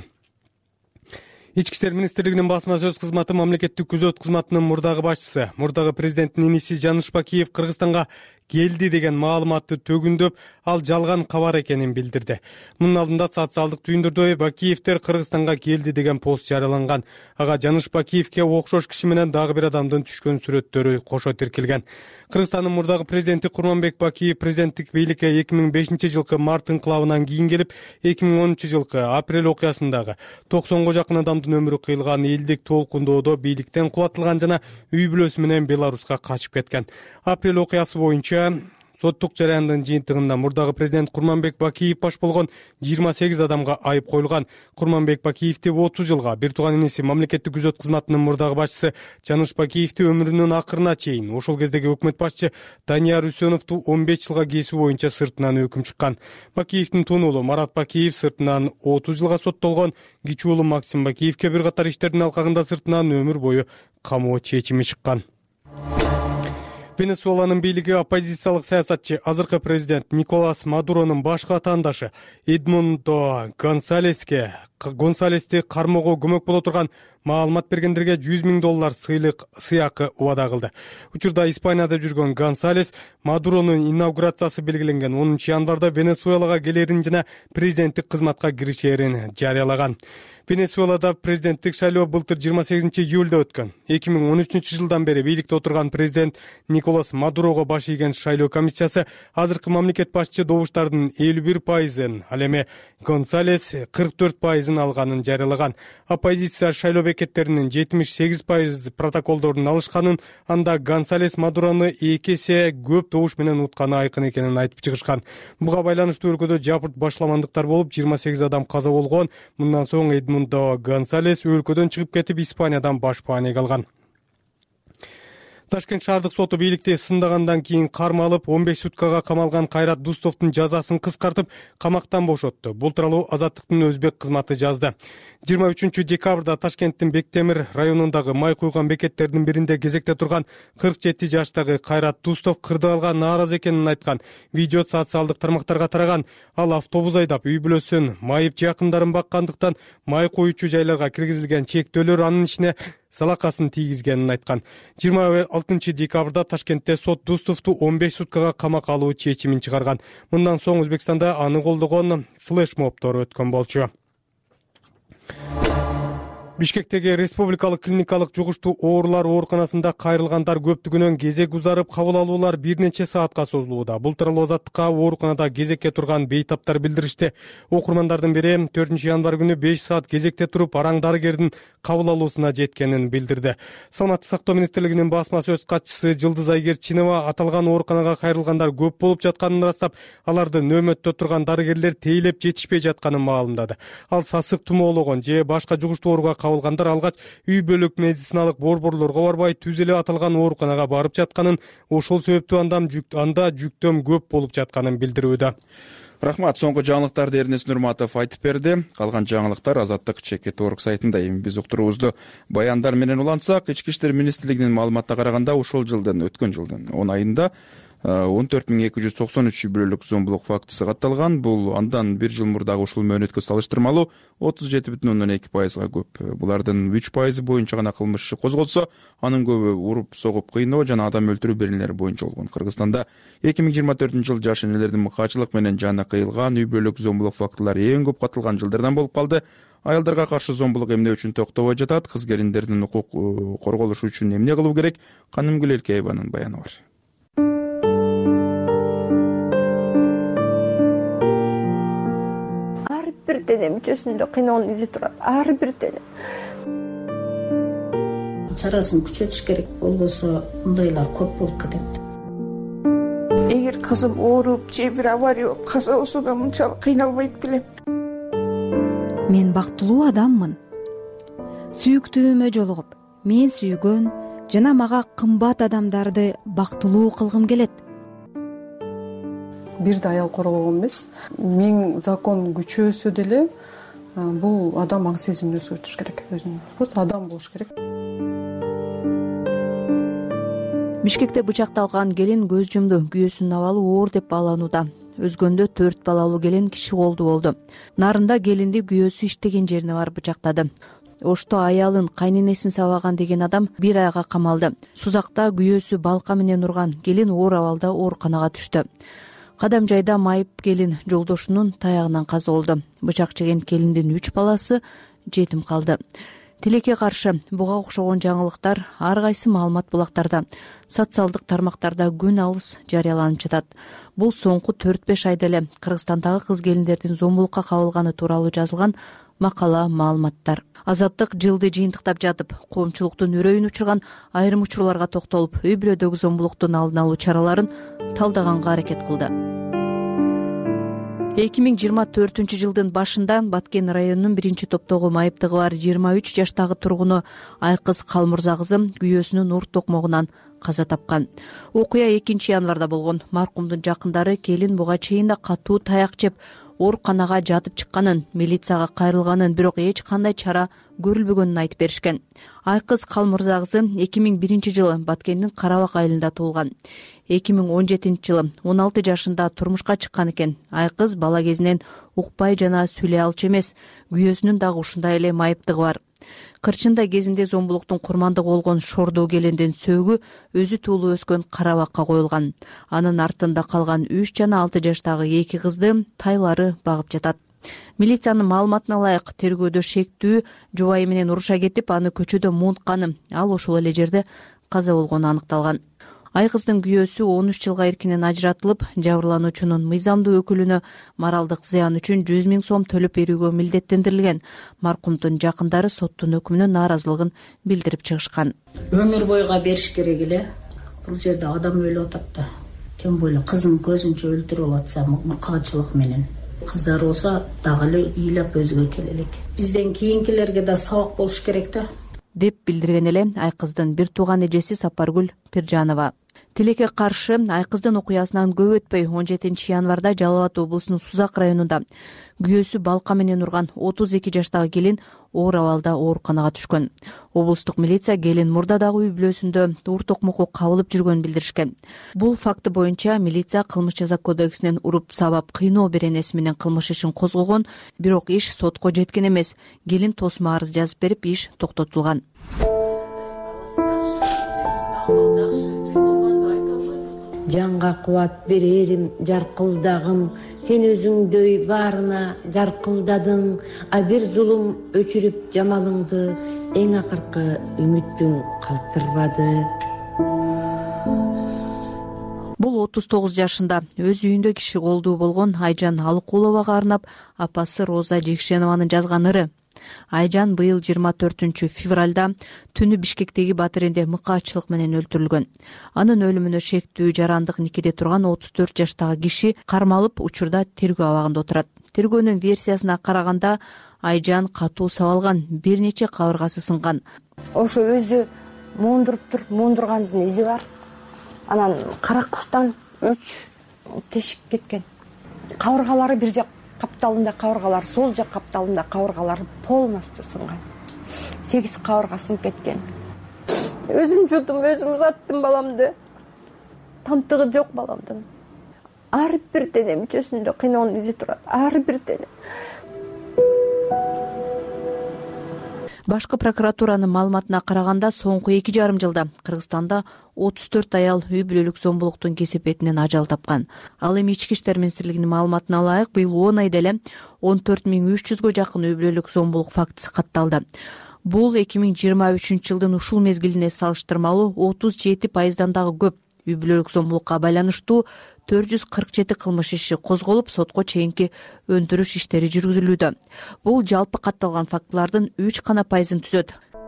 Ички иштер министрлигинин басма сөз кызматы мамлекеттик күзөт кызматынын мурдагы башчысы, мурдагы президенттин иниси Жаныш Бакиев Кыргызстанга келди деген маалыматты төгүндөп, ал жалган кабар экенин билдирди. Мунун алдында социалдык түйүндөрдө Бакиевдер Кыргызстанга келди деген пост жарыяланган. Ага Жаныш Бакиевке окшош киши менен дагы бир адамдын түшкөн сүрөттөрү кошо тиркелген. Кыргызстандын мурдагы президенти Курманбек Бакиев президенттик бийликке эки миң бешинчи жылкы март инкылабынан кийин келип, эки миң онунчу жылкы апрель окуясындагы токсонго жакын адамдын өмүрү кыйылган элдик толкундоодо бийликтен кулатылган жана үй бүлөсү менен Беларуска качып кеткен. Апрель окуясы боюнча соттук жарандын жыйынтыгында мурдагы президент Курманбек Бакиев баш болгон жыйырма сегиз адамга айып коюлган. Курманбек Бакиевди отуз жылга, бир тууган иниси мамлекеттик күзөт кызматынын мурдагы башчысы Жаныш Бакиевди өмүрүнүн акырына чейин, ошол кездеги өкмөт башчы Данияр Үсөновду он беш жылга кесүү боюнча сыртынан өкүм чыккан. Бакиевдин тун уулу Марат Бакиев сыртынан отуз жылга соттолгон. Кичүү уулу Максим Бакиевке бир катар иштердин алкагында сыртынан өмүр бою камоо чечими чыккан. Венесуэланын бийлиги оппозициялык саясатчы, азыркы президент Николас Мадуронун башкы атаандашы Эдмундо Гонсалеске Гонсалести кармоого көмөк боло турган маалымат бергендерге жүз миң доллар сыйлык сыйакы убада кылды. Учурда Испанияда жүргөн Гонсалес Мадуронун инаугурациясы белгиленген онунчу январда Венесуэлага келерин жана президенттик кызматка киришерин жарыялаган. Венесуэлада президенттик шайлоо былтыр жыйырма сегизинчи июлда өткөн. эки миң он үчүнчү жылдан бери бийликте отурган президент Николас Мадурого баш ийген шайлоо комиссиясы азыркы мамлекет башчы добуштардын элүү бир пайызын, ал эми Гонсалес кырк төрт пайызын алганын жарыялаган. Оппозиция шайлоо бекеттеринин жетимиш сегиз пайыз протоколдорун алышканын, анда Гонсалес Мадурону эки эсе көп добуш менен утканы айкын экенин айтып чыгышкан. Буга байланыштуу өлкөдө жапырт башламандыктар болуп, жыйырма сегиз адам каза болгон. Мындан соң Эдмундо Гонсалес өлкөдөн чыгып кетип, Испаниядан баш баанеге алган. Ташкент шаардык соту бийликти сындагандан кийин кармалып он беш суткага камалган Кайрат Дустовдун жазасын кыскартып, камактан бошотту. Бул тууралуу Азаттыктын өзбек кызматы жазды. жыйырма үчүнчү декабрда Ташкенттин Бектемир районундагы май куйган бекеттердин биринде кезекте турган кырк жети жаштагы Кайрат Дустов кырдаалга нааразы экенин айткан. Видео социалдык тармактарга тараган. Ал автобус айдап, үй бүлөсүн, майып жакындарын баккандыктан май коюучу жайларга киргизилген чектөөлөр анын ишине салакасын тийгизгенин айткан. жыйырма алтынчы декабрда Ташкентте сот Дустовду он беш суткага камакка алуу чечимин чыгарган. Мындан соң Өзбекстанда аны колдогон флешмобдор өткөн болчу. Бишкектеги республикалык клиникалык жугуштуу оорулар ооруканасында кайрылгандар көптүгүнөн кезек узарып, кабыл алуулар бир нече саатка созулууда. Бул тууралуу Азаттыкка ооруканада кезекке турган бейтаптар билдиришти. Окурмандардын бири төртүнчү январь күнү беш саат кезекте туруп, араң дарыгердин кабыл алуусуна жеткенин билдирди. Саламаттык сактоо министрлигинин басма сөз катчысы Жылдыз Айгерчинова аталган ооруканага кайрылгандар көп болуп жатканын ырастап, аларды нөөмөттө турган дарыгерлер тейлеп жетишпей жатканын маалымдады. Ал сасык тумоологон же башка жугуштуу ооруга кабылгандар алгач үй бөлөк медициналык борборлорго барбай түз эле аталган ооруканага барып жатканын, ошол себептүү анда жүктөм көп болуп жатканын билдирүүдө. Рахмат, соңку жаңылыктарды Эрнест Нурматов айтып берди. Калган жаңылыктар Азаттык чекит орг сайтында. Эми биз уктуруубузду баяндар менен улантсак, Ички иштер министрлигинин маалыматына караганда ушул жылдын, өткөн жылдын он айында он төрт миң эки жүз токсон үч үй бүлөлүк зомбулук фактысы катталган. Бул андан бир жыл мурдагы ушул мөөнөткө салыштырмалуу отуз жети бүтүн ондон эки пайызга көп. Булардын үч пайызы боюнча гана кылмыш иши козголсо, анын көбү уруп, согуп, кыйноо жана адам өлтүрүү беренелери боюнча болгон. Кыргызстанда эки миң жыйырма төртүнчү жыл жаш энелердин мыкаачылык менен жаны кыйылган үй бүлөлүк зомбулук фактылары эң көп катталган жылдардан болуп калды. Аялдарга каршы зомбулук эмне үчүн токтобой жатат? Кыз келиндердин укук корголушу үчүн эмне кылуу керек? Канымгүл Элкееванын баяны бар. Бир дене мүчөсүндө кыйноонун изи турат. Ар бир дене. Чарасын күчөтүш керек, болбосо мындайлар көп болуп кетет. Эгер кызым ооруп же бир авария болуп каза болсо да мынчалык кыйналбайт белем. Мен бактылуу адаммын. Сүйүктүүмө жолугуп, мен сүйгөн жана мага кымбат адамдарды бактылуу кылгым келет. Бир да аял корголгон эмес. Миң закон күчөөсө деле бул адам аң сезимин өзгөртүш керек. Өзүн просто адам болуш керек. Бишкекте бычакталган келин көз жумду. Күйөөсүнүн абалы оор деп бааланууда. Өзгөндө төрт балалуу келин киши колду болду. Нарында келинди күйөөсү иштеген жерине барып бычактады. Ошто аялын кайненесин сабаган деген адам бир айга камалды. Сузакта күйөөсү балка менен урган келин оор абалда ооруканага түштү. Кадам жайда майып келин жолдошунун таягынан каза болду. Бычак жеген келиндин үч баласы жетим калды. Тилекке каршы буга окшогон жаңылыктар ар кайсы маалымат булактарда, социалдык тармактарда күн алыс жарыяланып жатат. Бул соңку төрт беш айда эле Кыргызстандагы кыз келиндердин зомбулукка кабылганы тууралуу жазылган макала, маалыматтар. Азаттык жылды жыйынтыктап жатып, коомчулуктун үрөйүн учурган айрым учурларга токтолуп, үй бүлөдөгү зомбулуктун алдын алуу чараларын талдаганга аракет кылды. эки миң жыйырма төртүнчү жылдын башында Баткен районунун биринчи топтогу майыптыгы бар жыйырма үч жаштагы тургуну Айкыз Калмырза кызы күйөөсүнүн урт токмогунан каза тапкан. Окуя экинчи январда болгон. Маркумдун жакындары келин буга чейин да катуу таяк жеп, ооруканага жатып чыкканын, милицияга кайрылганын, бирок эч кандай чара көрүлбөгөнүн айтып беришкен. Айкыз Калмырза кызы эки миң биринчи жылы Баткендин Карабак айылында туулган. эки миң он жетинчи жылы он алты жашында турмушка чыккан экен. Айкыз бала кезинен укпай жана сүйлөй алчу эмес. Күйөөсүнүн дагы ушундай эле майыптыгы бар. Кырчында кезинде зомбулуктун курмандыгы болгон Шордоо келиндин сөөгү өзү туулуп өскөн Карабакка коюлган. Анын артында калган үч жана алты жаштагы эки кызды тайлары багып жатат. Милициянын маалыматына ылайык, тергөөдө шектүү жубайы менен уруша кетип, аны көчөдө муунтканы, ал ошол эле жерде каза болгону аныкталган. Айкыздын күйөөсү он үч жылга эркинен ажыратылып, жабырлануучунун мыйзамдуу өкүлүнө моралдык зыян үчүн жүз миң сом төлөп берүүгө милдеттендирилген. Маркумдун жакындары соттун өкүмүнө нааразылыгын билдирип чыгышкан. Өмүр бойга бериш керек эле. Бул жерде адам өлүп атат да. Тем более кызын көзүнчө өлтүрүп атса, мыкаачылык менен. Кыздар болсо дагы эле ыйлап өзгө келелек. Бизден кийинкилерге да сабак болуш керек да, деп билдирген эле Айкыздын бир тууган эжеси Сапаргүл Пиржанова. Тилекке каршы Айкыздын окуясынан көп өтпөй он жетинчи январда Жалал Абад облусунун Сузак районунда күйөөсү балка менен урган отуз эки жаштагы келин оор абалда ооруканага түшкөн. Облустук милиция келин мурдадагы үй бүлөсүндө уур токмокко кабылып жүргөнүн билдиришкен. Бул факты боюнча милиция кылмыш жаза кодексинен уруп сабап кыйноо беренеси менен кылмыш ишин козгогон, бирок иш сотко жеткен эмес. Келин тосмо арыз жазып берип, иш токтотулган. жанга кубат берерим жаркылдагым, сен өзүңдөй баарына жаркылдадың, а бир зулум өчүрүп жамалыңды, эң акыркы үмүттүң калтырбады. Бул отуз тогуз жашында өз үйүндө киши колдуу болгон Айжан Алыкуловага арнап апасы Роза Жекшенованын жазган ыры. Айжан быйыл жыйырма төртүнчү февралда түнү Бишкектеги батиренде мыкаачылык менен өлтүрүлгөн. Анын өлүмүнө шектүү жарандык никеде турган отуз төрт жаштагы киши кармалып, учурда тергөө абагында отурат. Тергөөнүн версиясына караганда Айжан катуу сабалган, бир нече кабыргасы сынган. Ошо өзү муундуруптур, муундургандын изи бар. Анан кара куштан үч тешик кеткен. Кабыргалары бир жак капталында кабыргалар, сол жак капталында кабыргалары полностью сынган. сегиз кабырга сынып кеткен. Өзүм жудум, өзүм узаттым баламды. Тамтыгы жок баламдын. Ар бир дене мүчөсүндө кыйноонун изи турат. Ар бир дене. Башкы прокуратуранын маалыматына караганда соңку эки жарым жылда Кыргызстанда отуз төрт аял үй бүлөлүк зомбулуктун кесепетинен ажал тапкан. Ал эми Ички иштер министрлигинин маалыматына ылайык быйыл он айда эле он төрт миң үч жүзгө жакын үй бүлөлүк зомбулук фактысы катталды. Бул эки миң жыйырма үчүнчү жылдын ушул мезгилине салыштырмалуу отуз жети пайыздан дагы көп. Үй бүлөлүк зомбулукка байланыштуу төрт жүз кырк жети кылмыш иши козголуп, сотко чейинки өндүрүш иштери жүргүзүлүүдө. Бул жалпы катталган фактылардын үч гана пайызын түзөт.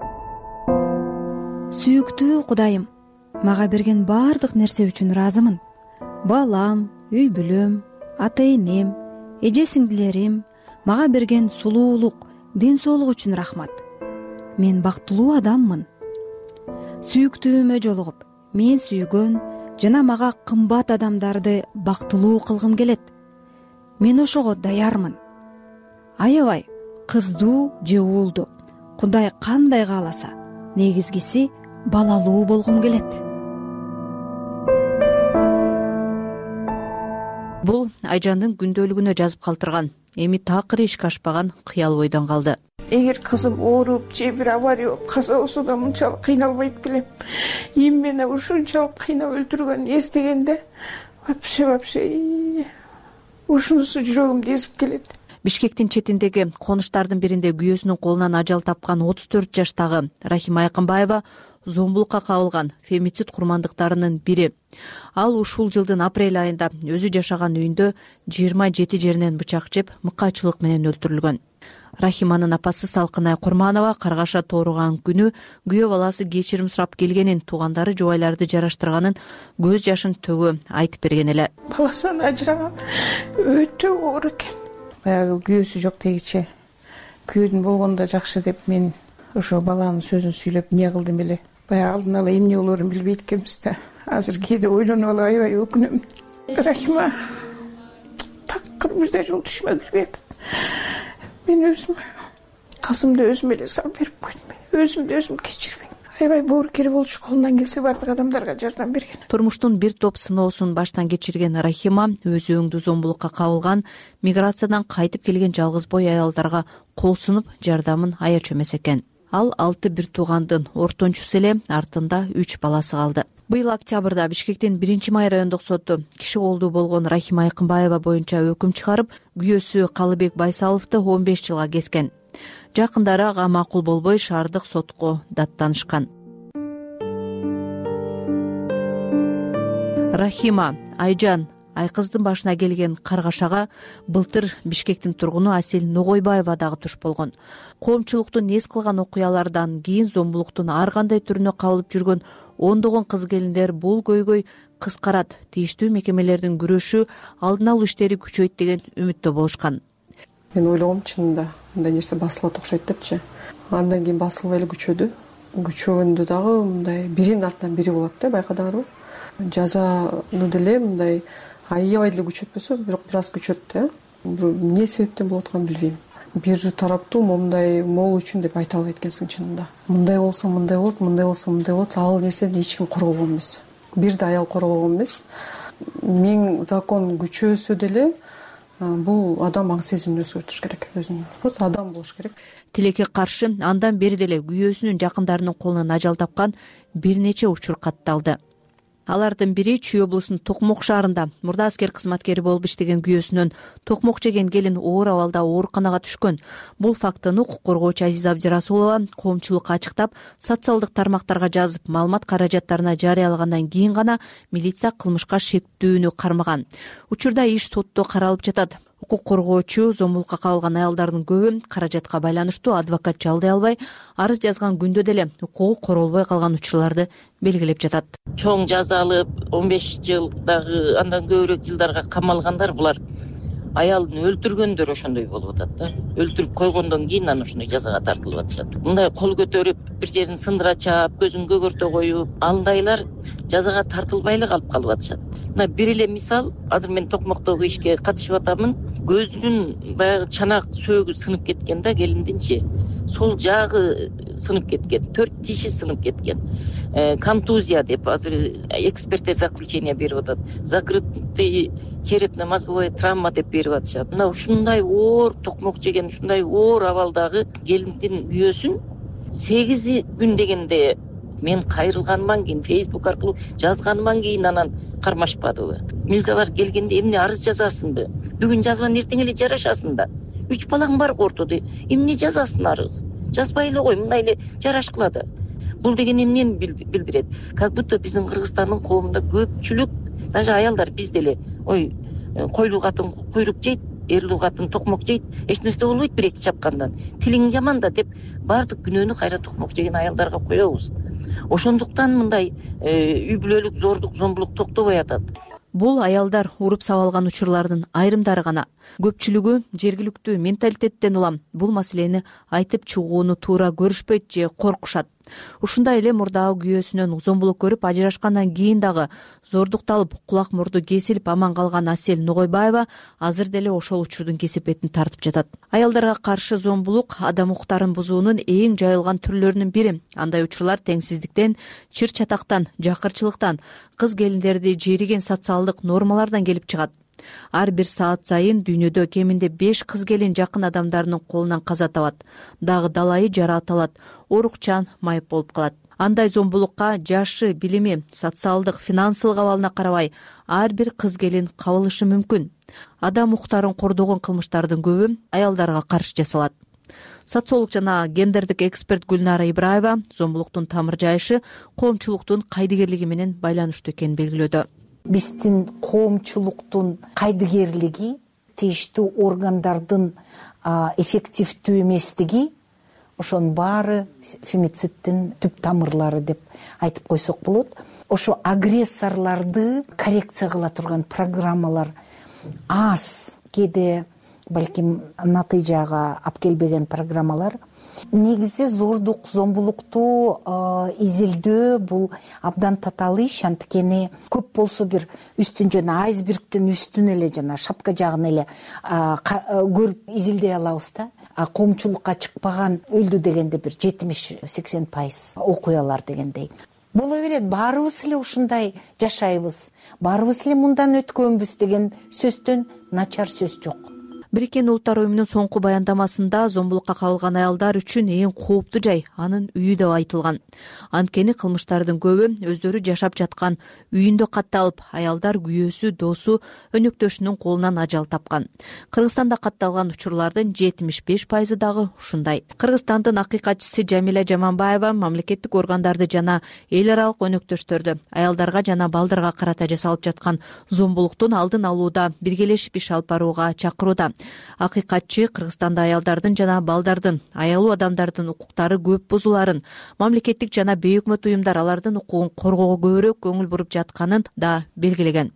Сүйүктүү Кудайым, мага берген баардык нерсе үчүн ыраазымын. Балам, үй бүлөм, ата-энем, эже сиңдилерим, мага берген сулуулук, ден соолук үчүн рахмат. Мен бактылуу адаммын. Сүйүктүүмө жолугуп, мен сүйгөн жана мага кымбат адамдарды бактылуу кылгым келет. Мен ошого даярмын. Аябай кыздуу же уулду, Кудай кандай кааласа, негизгиси балалуу болгум келет. Бул Айжандын күндөлүгүнө жазып калтырган, эми такыр ишке ашпаган кыял ойдон калды. Эгер кызым ооруп же бир авария болуп каза болсо да мынчалык кыйналбайт белем. Эми мени ушунчалык кыйнап өлтүргөнүн эстегенде вообще вообще ушунусу жүрөгүмдү эзип келет. Бишкектин четиндеги конуштардын биринде күйөөсүнүн колунан ажал тапкан отуз төрт жаштагы Рахима Айкынбаева зомбулукка кабылган фемицид курмандыктарынын бири. Ал ушул жылдын апрель айында өзү жашаган үйүндө жыйырма жети жеринен бычак жеп, мыкаачылык менен өлтүрүлгөн. Рахиманын апасы Салкынай Курманова каргаша тооруган күнү күйөө баласы кечирим сурап келгенин, туугандары жубайларды жараштырганын көз жашын төгө айтып берген эле. Баласынан ажыраган өтө оор экен. Баягы күйөөсү жок дегиче. Күйөөдүн болгондо жакшы деп мен ошо баланын сөзүн сүйлөп эмне кылдым эле. Баягы алдын ала эмне болоорун билбейт экенбиз да. Азыр кээде ойлонуп алып аябай өкүнөм. Рахима такыр бирде жол түшмө кирбек. Мен өзүм кызымды өзүм эле салып берип койдум. Өзүмдү өзүм кечирбейм. Аябай боорукер болчу, колунан келсе бардык адамдарга жардам берген. Турмуштун бир топ сыноосун баштан кечирген Рахима өзү өңдүү зомбулукка кабылган, миграциядан кайтып келген жалгыз бой аялдарга кол сунуп жардамын аячу эмес экен. Ал алты бир туугандын ортончусу эле, артында үч баласы калды. Быйыл октябрда Бишкектин биринчи май райондук соту киши колдуу болгон Рахима Айкынбаева боюнча өкүм чыгарып, күйөөсү Калыбек Байсаловду он беш жылга кескен. Жакындары ага макул болбой шаардык сотко даттанышкан. Рахима, Айжан, Айкыздын башына келген каргашага былтыр Бишкектин тургуну Асел Ногойбаева дагы туш болгон. Коомчулуктун эс кылган окуялардан кийин зомбулуктун ар кандай түрүнө кабылып жүргөн ондогон кыз келиндер бул көйгөй кыскарат, тийиштүү мекемелердин күрөшү, алдын алуу иштери күчөйт деген үмүттө болушкан. Мен ойлогом чынында мындай нерсе басылат окшойт депчи. Андан кийин басылбай эле күчөдү. Күчөгөндө дагы мындай биринин артынан бири болот да, байкадыңарбы? Жазаны деле мындай аябай деле күчөтпөсө, бирок бир аз күчөт да. Эмне себептен болуп атканын билбейм. Бир тараптуу момундай могул үчүн деп айта албайт экенсиң чынында. Мындай болсо мындай болот, мындай болсо мындай болот. Ал нерсени эч ким коргогон эмес. Бир да аял коргогон эмес. Миң закон күчөөсө деле бул адам аң сезимин өзгөртүш керек өзүнүн. Просто адам болуш керек. Тилекке каршы андан бери деле күйөөсүнүн жакындарынын колунан ажал тапкан бир нече учур катталды. Алардын бири Чүй облусунун Токмок шаарында мурда аскер кызматкери болуп иштеген күйөөсүнөн токмок жеген келин оор абалда ооруканага түшкөн. Бул фактыны укук коргоочу Азиза Абдирасулова коомчулукка ачыктап, социалдык тармактарга жазып, маалымат каражаттарына жарыялагандан кийин гана милиция кылмышка шектүүнү кармаган. Учурда иш сотто каралып жатат. Укук коргоочу зомбулукка кабылган аялдардын көбү каражатка байланыштуу адвокат жалдай албай, арыз жазган күндө деле укугу королбой калган учурларды белгилеп жатат. Чоң жаза алып, он беш жыл дагы андан көбүрөөк жылдарга камалгандар булар аялын өлтүргөндөр ошондой болуп атат да. Өлтүрүп койгондон кийин анан ошондой жазага тартылып атышат. Мындай кол көтөрүп, бир жерин сындыра чаап, көзүн көгөртө коюп, андайлар жазага тартылбай эле калып калып атышат. Мына бир эле мисал, азыр мен Токмоктогу ишке катышып атамын. Көзүнүн баягы чанак сөөгү сынып кеткен да, келиндинчи. Сол жагы сынып кеткен, төрт тиши сынып кеткен. Контузия деп азыр экспертиза заключение берип атат. Закрытый черепно-мозговая травма деп берип атышат. Мына ушундай оор токмок жеген, ушундай оор абалдагы келиндин күйөөсүн сегиз күн дегенде мен кайрылганыман кийин, Facebook аркылуу жазганыман кийин анан кармашпадыбы. Милициялар келгенде эмне арыз жазасыңбы? Бүгүн жазбан, эртең эле жарашасың да. Үч балаң бар ортодо. Эмне жазасың арыз? Жазбай эле кой, мындай эле жарашкыла да. Бул деген эмнени билдирет? Как будто биздин Кыргызстандын коомунда көпчүлүк, даже аялдар биз деле, ой, койлуу катын куйрук жейт, эрлүү катын токмок жейт, эч нерсе болбойт бир эки чапкандан. Тилиң жаман да деп баардык күнөөнү кайра токмок жеген аялдарга коебуз. Ошондуктан мындай үй бүлөлүк зордук, зомбулук токтобой атат. Бул аялдар уруп сабалган учурлардын айрымдары гана. Көпчүлүгү жергиликтүү менталитеттен улам бул маселени айтып чыгууну туура көрүшпөйт же коркушат. Ушундай эле мурдагы күйөөсүнөн зомбулук көрүп ажырашкандан кийин дагы зордукталып, кулак мурду кесилип аман калган Асель Ногойбаева азыр деле ошол учурдун кесепетин тартып жатат. Аялдарга каршы зомбулук адам укуктарын бузуунун эң жайылган түрлөрүнүн бири. Андай учурлар теңсиздиктен, чыр чатактан, жакырчылыктан, кыз келиндерди жериген социалдык нормалардан келип чыгат. Ар бир саат сайын дүйнөдө кеминде беш кыз келин жакын адамдарынын колунан каза табат. Дагы далайы жараталат, оорукчан, майып болуп калат. Андай зомбулукка жашы, билими, социалдык, финансылык абалына карабай ар бир кыз келин кабылышы мүмкүн. Адам укуктарын кордогон кылмыштардын көбү аялдарга каршы жасалат. Социолог жана гендердик эксперт Гүлнара Ибраева зомбулуктун тамыр жайышы коомчулуктун кайдыгерлиги менен байланыштуу экенин белгилөөдө. Биздин коомчулуктун кайдыгерлиги, тийиштүү органдардын эффективдүү эместиги, ошонун баары фемицидтин түп тамырлары деп айтып койсок болот. Ошо агрессорлорду коррекция кыла турган программалар аз, кээде балким натыйжага алып келбеген программалар. Негизи зордук, зомбулукту изилдөө бул абдан татаал иш, анткени көп болсо бир үстүн жана айсбергдин үстүн эле жана шапка жагын эле көрүп изилдей алабыз да. Коомчулукка чыкпаган өлдү дегенде бир жетимиш сексен пайыз окуялар дегендей. Боло берет, баарыбыз эле ушундай жашайбыз, баарыбыз эле мындан өткөнбүз деген сөздөн начар сөз жок. Бириккен Улуттар уюмунун соңку баяндамасында зомбулукка кабылган аялдар үчүн эң кооптуу жай анын үйү деп айтылган. Анткени кылмыштардын көбү өздөрү жашап жаткан үйүндө катталып, аялдар күйөөсү, досу, өнөктөшүнүн колунан ажал тапкан. Кыргызстанда катталган учурлардын жетимиш беш пайызы дагы ушундай. Кыргызстандын акыйкатчысы Жамиля Жаманбаева мамлекеттик органдарды жана эл аралык өнөктөштөрдү аялдарга жана балдарга карата жасалып жаткан зомбулуктун алдын алууда биргелешип иш алып барууга чакырууда. Акыйкатчы Кыргызстанда аялдардын жана балдардын, аялуу адамдардын укуктары көп бузуларын, мамлекеттик жана бейөкмөт уюмдар алардын укугун коргоого көбүрөөк көңүл буруп жатканын да белгилеген.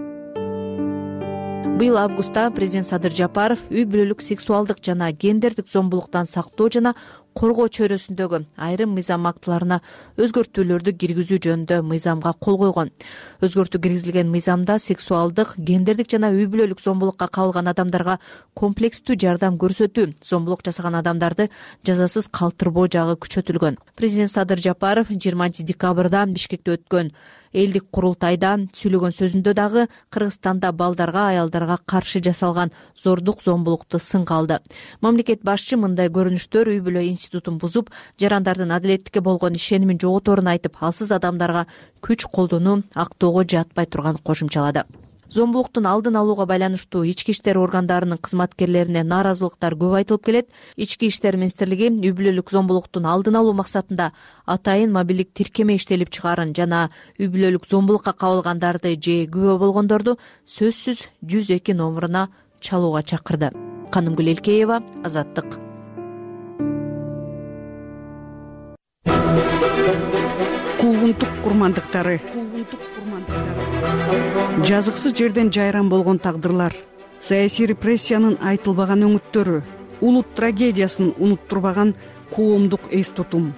Быйыл августта президент Садыр Жапаров үй бүлөлүк сексуалдык жана гендердик зомбулуктан сактоо жана коргоо чөйрөсүндөгү айрым мыйзам актыларына өзгөртүүлөрдү киргизүү жөнүндө мыйзамга кол койгон. Өзгөртүү киргизилген мыйзамда сексуалдык, гендердик жана үй бүлөлүк зомбулукка кабылган адамдарга комплекстүү жардам көрсөтүү, зомбулук жасаган адамдарды жазасыз калтырбоо жагы күчөтүлгөн. Президент Садыр Жапаров жыйырманчы декабрда Бишкекте өткөн элдик курултайда сүйлөгөн сөзүндө дагы Кыргызстанда балдарга, аялдарга каршы жасалган зордук, зомбулукту сынга алды. Мамлекет башчы мындай көрүнүштөр үй бүлө институтун бузуп, жарандардын адилеттикке болгон ишенимин жоготорун айтып, алсыз адамдарга күч колдонуу актоого жатпай турганын кошумчалады. Зомбулуктун алдын алууга байланыштуу ички иштер органдарынын кызматкерлерине нааразылыктар көп айтылып келет. Ички иштер министрлиги үй бүлөлүк зомбулуктун алдын алуу максатында атайын мобилдик тиркеме иштелип чыгаарын жана үй бүлөлүк зомбулукка кабылгандарды же күбө болгондорду сөзсүз жүз эки номуруна чалууга чакырды. Канымгүл Элкеева, Азаттык. Куугунтук курмандыктары. Жазыксыз жерден жайран болгон тагдырлар, саясий репрессиянын айтылбаган өңүттөрү, улут трагедиясын унуттурбаган коомдук эс тутум.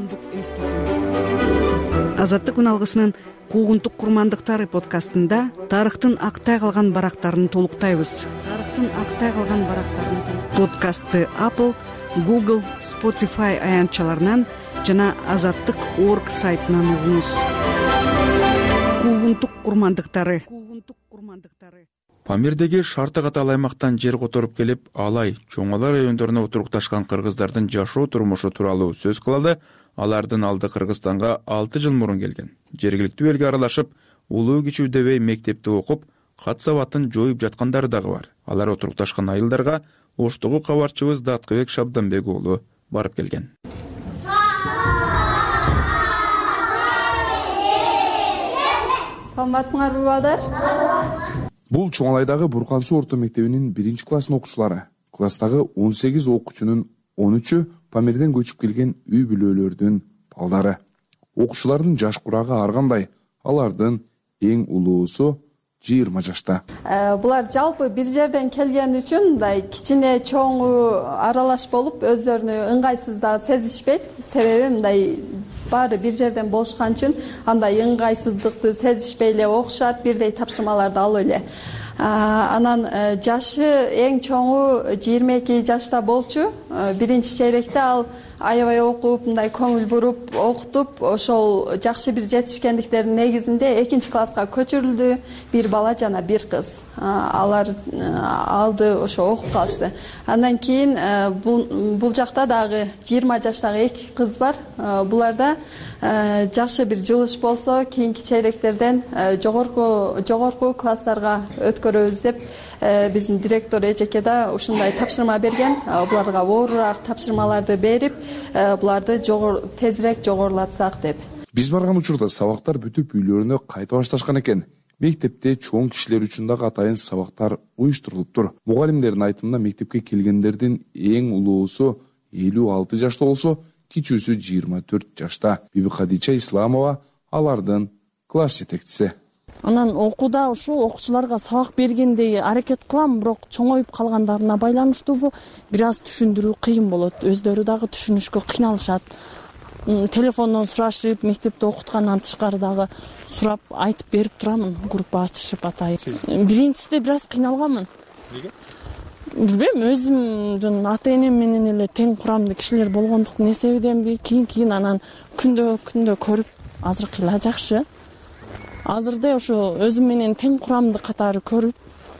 Азаттык үналгысынын Куугунтук курмандыктары подкастында тарыхтын актай калган барактарын толуктайбыз. Тарыхтын актай калган барактарын подкастты Apple, Google, Spotify аянтчаларынан жана азаттык точка орг сайтынан угуңуз. Куугунтук курмандыктары. Памирдеги шарты катал аймактан жер которуп келип, Алай, Чоңалар райондоруна отурукташкан кыргыздардын жашоо турмушу тууралуу сөз кылды. Алардын алды Кыргызстанга алты жыл мурун келген. Жергиликтүү элге аралашып, улуу кичүү дебей мектепте окуп, кат сабатын жоюп жаткандары дагы бар. Алар отурукташкан айылдарга Оштогу кабарчыбыз Даткыбек Шабданбек уулу барып келген. Саламатсыңарбы балдар? Бул Чоңалайдагы Буркан суу орто мектебинин биринчи класстын окуучулары. Класстагы он сегиз окуучунун он үчү Памирден көчүп келген үй бүлөлөрдүн балдары. Окуучулардын жаш курагы ар кандай. Алардын эң улуусу жыйырма жашта. Булар жалпы бир жерден келген үчүн мындай кичине чоңу аралаш болуп, өздөрүнү ыңгайсыздаа сезишпейт. Себеби мындай баары бир жерден болушкан үчүн андай ыңгайсыздыкты сезишпей эле окушат, бирдей тапшырмаларды алып эле. Анан жашы эң чоңу жыйырма эки жашта болчу. Биринчи чейректе ал аябай окуп, мындай көңүл буруп, окутуп, ошол жакшы бир жетишкендиктердин негизинде экинчи класска көчүрүлдү. Бир бала жана бир кыз. Алар алды ошо окуп калышты. Андан кийин бул жакта дагы жыйырма жаштагы эки кыз бар. Буларда жакшы бир жылыш болсо, кийинки чейректерден жогорку жогорку класстарга өткөрөбүз деп биздин директор эжеке да ушундай тапшырма берген. Буларга оорураак тапшырмаларды берип, буларды тезирээк жогорулатсак деп. Биз барган учурда сабактар бүтүп үйлөрүнө кайта башташкан экен. Мектепте чоң кишилер үчүн дагы атайын сабактар уюштурулуптур. Мугалимдердин айтымында мектепке келгендердин эң улуусу элүү алты жашта болсо, кичүүсү жыйырма төрт жашта. Биби Кадича Исламова алардын класс жетекчиси. Анан окууда ушул окуучуларга сабак бергендей аракет кылам, бирок чоңоюп калгандарына байланыштуу бир аз түшүндүрүү кыйын болот. Өздөрү дагы түшүнүшкө кыйналышат. Телефондон сурашып, мектепте окуткандан тышкары дагы сурап айтып берип турамын, группа ачышып атайын. Биринчисинде бир аз кыйналганмын. Эмнеге? Билбейм, өзүмдүн ата-энем менен эле тең курамдуу кишилер болгондуктун эсебиденби, кийин-кийин анан күндө-күндө көрүп, азыркы эле жакшы. Азырда ошо өзүм менен тең курамды катары көрүп,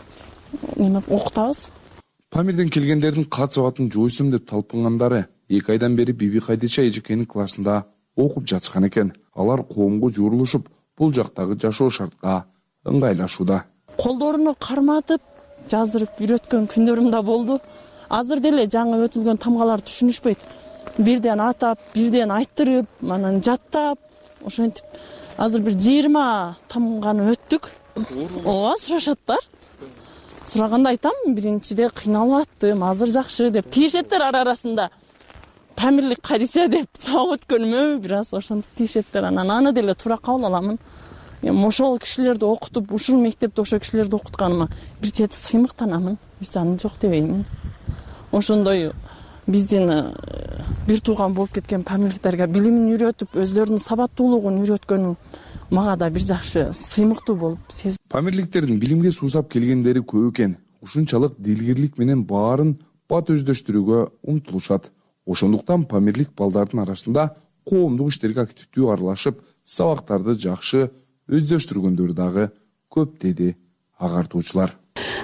эме окутабыз. Памирден келгендердин кат сабатын жоюсум деп талпынгандары эки айдан бери Биби Кадича эжекенин классында окуп жатышкан экен. Алар коомго журулушуп, бул жактагы жашоо шартка ыңгайлашууда. Колдоруну карматып, жаздырып үйрөткөн күндөрүм да болду. Азыр деле жаңы өтүлгөн тамгаларды түшүнүшпөйт. Бирден атап, бирден айттырып, анан жаттап, ошентип азыр бир жыйырма тамганы өттүк. Ооба, сурашаттар. Сураганда айтам, биринчиде кыйналып аттым, азыр жакшы деп. Тиешеттер ара арасында. Памирлик Кадича деп сабак өткөнүмө бир аз ошентип тиешеттер. Анан аны деле туура кабыл аламын. Эми ошол кишилерди окутуп, ушул мектепте ошол кишилерди окутканыма бир чети сыймыктанамын. Биз жаны жок дебеймин. Ошондой биздин бир тууган болуп кеткен памирликтерге билимин үйрөтүп, өздөрүнүн сабаттуулугун үйрөткөнү мага да бир жакшы сыймыктуу болуп сезdim. Памирликтердин билимге суусап келгендери көп экен. Ушунчалык дилгирлик менен баарын бат өздөштүрүүгө умтулушат. Ошондуктан памирлик балдардын арасында коомдук иштерге активдүү аралашып, сабактарды жакшы өздөштүргөндөрү дагы көп, деди агартуучулар.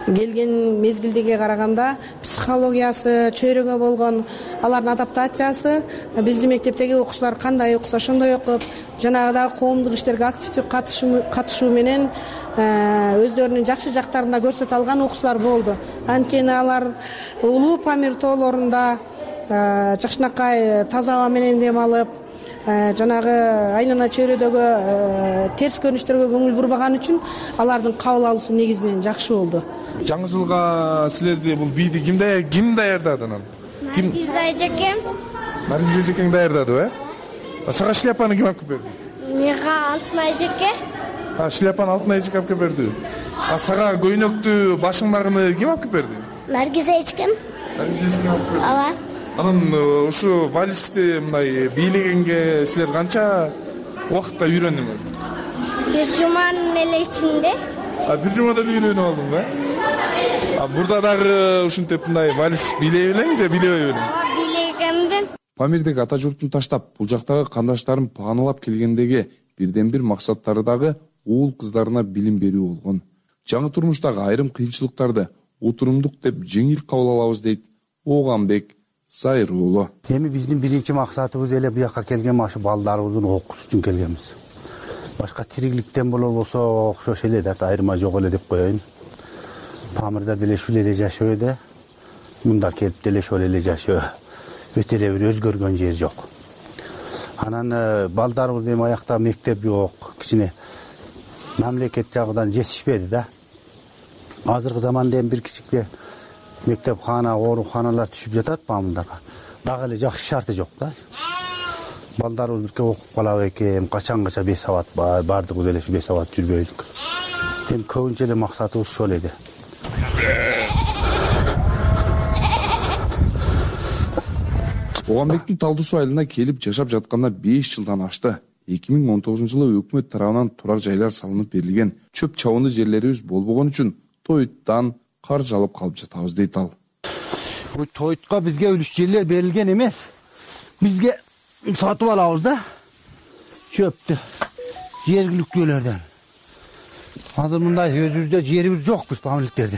келген мезгилдеги караганда психологиясы, чөйрөгө болгон алардын адаптациясы биздин мектептеги окуучулар кандай окуса ошондой окуп, жанагыдай коомдук иштерге активдүү катышуу менен өздөрүнүн жакшы жактарын да көрсөтө алган окуучулар болду. Анткени алар улуу Памир тоолорунда жакшынакай таза аба менен дем алып, жанагы айлана чөйрөдөгү терс көрүнүштөргө көңүл бурбаган үчүн алардын кабыл алуусу негизинен жакшы болду. Жаңы жылга силерди бул бийди ким ким даярдады анан? Наргиз эжекем. Наргиз эжекең даярдады, э? Сага шляпаны ким алып берди? Мага алтын эжеке. А шляпаны алтын эжек алып берди. А сага көйнөктү, башыңдагыны ким алып берди? Наргиз эжекем. Наргиз эжекең алып берди. Ооба. Анан ушу вальсти мындай бийлегенге силер канча убакытта үйрөндүңөр? Бир жуманын эле ичинде. А бир жумада үйрөнүп алдың да? А мурда дагы ушинтип мындай вальс бийлей белең же бийлебей белең? Бийлегенмин. Памирдеги ата журтун таштап, бул жактагы кандаштарын пааналап келгендеги бирден бир максаттары дагы уул кыздарына билим берүү болгон. Жаңы турмуштагы айрым кыйынчылыктарды утурумдук деп жеңил кабыл алабыз дейт Оганбек Сайыр уулу. Эми биздин биринчи максатыбыз эле буяка келген машы балдарыбыздын окуусу үчүн келгенбиз. Башка тириликтен болбосо окшош эле да, айырма жок эле деп коеюн. Памирда деле ушул эле жашоо эле, мында келип деле ошол эле жашоо. Өтө эле бир өзгөргөн жер жок. Анан балдарыбыз эми аякта мектеп жок, кичине мамлекет жагынан жетишпеди да. Азыркы заманда эми бир кичике мектепкана, ооруканалар түшүп жатат Памирдарга. Дагы эле жакшы шарты жок да. Балдарыбыз бирке окуп калабы экен, качангаcha беш сабат бардыгыбыз эле беш сабат жүрбөйлүк. Эми көбүнчө эле максатыбыз ошол эле. Оганбектин Талдуу суу айылына келип жашап жатканына беш жылдан ашты. эки миң он тогузунчу жылы өкмөт тарабынан турак жайлар салынып берилген. Чөп чабынды жерлерибиз болбогон үчүн Тоюттан каржы алып калып жатабыз дейт ал. Бул Тоютка бизге үлүш жерлер берилген эмес. Бизге сатып алабыз да. Чөптү жергиликтүүлөрдөн. Азыр мындай өзүбүздө жерибиз жок биз Памирликтерде.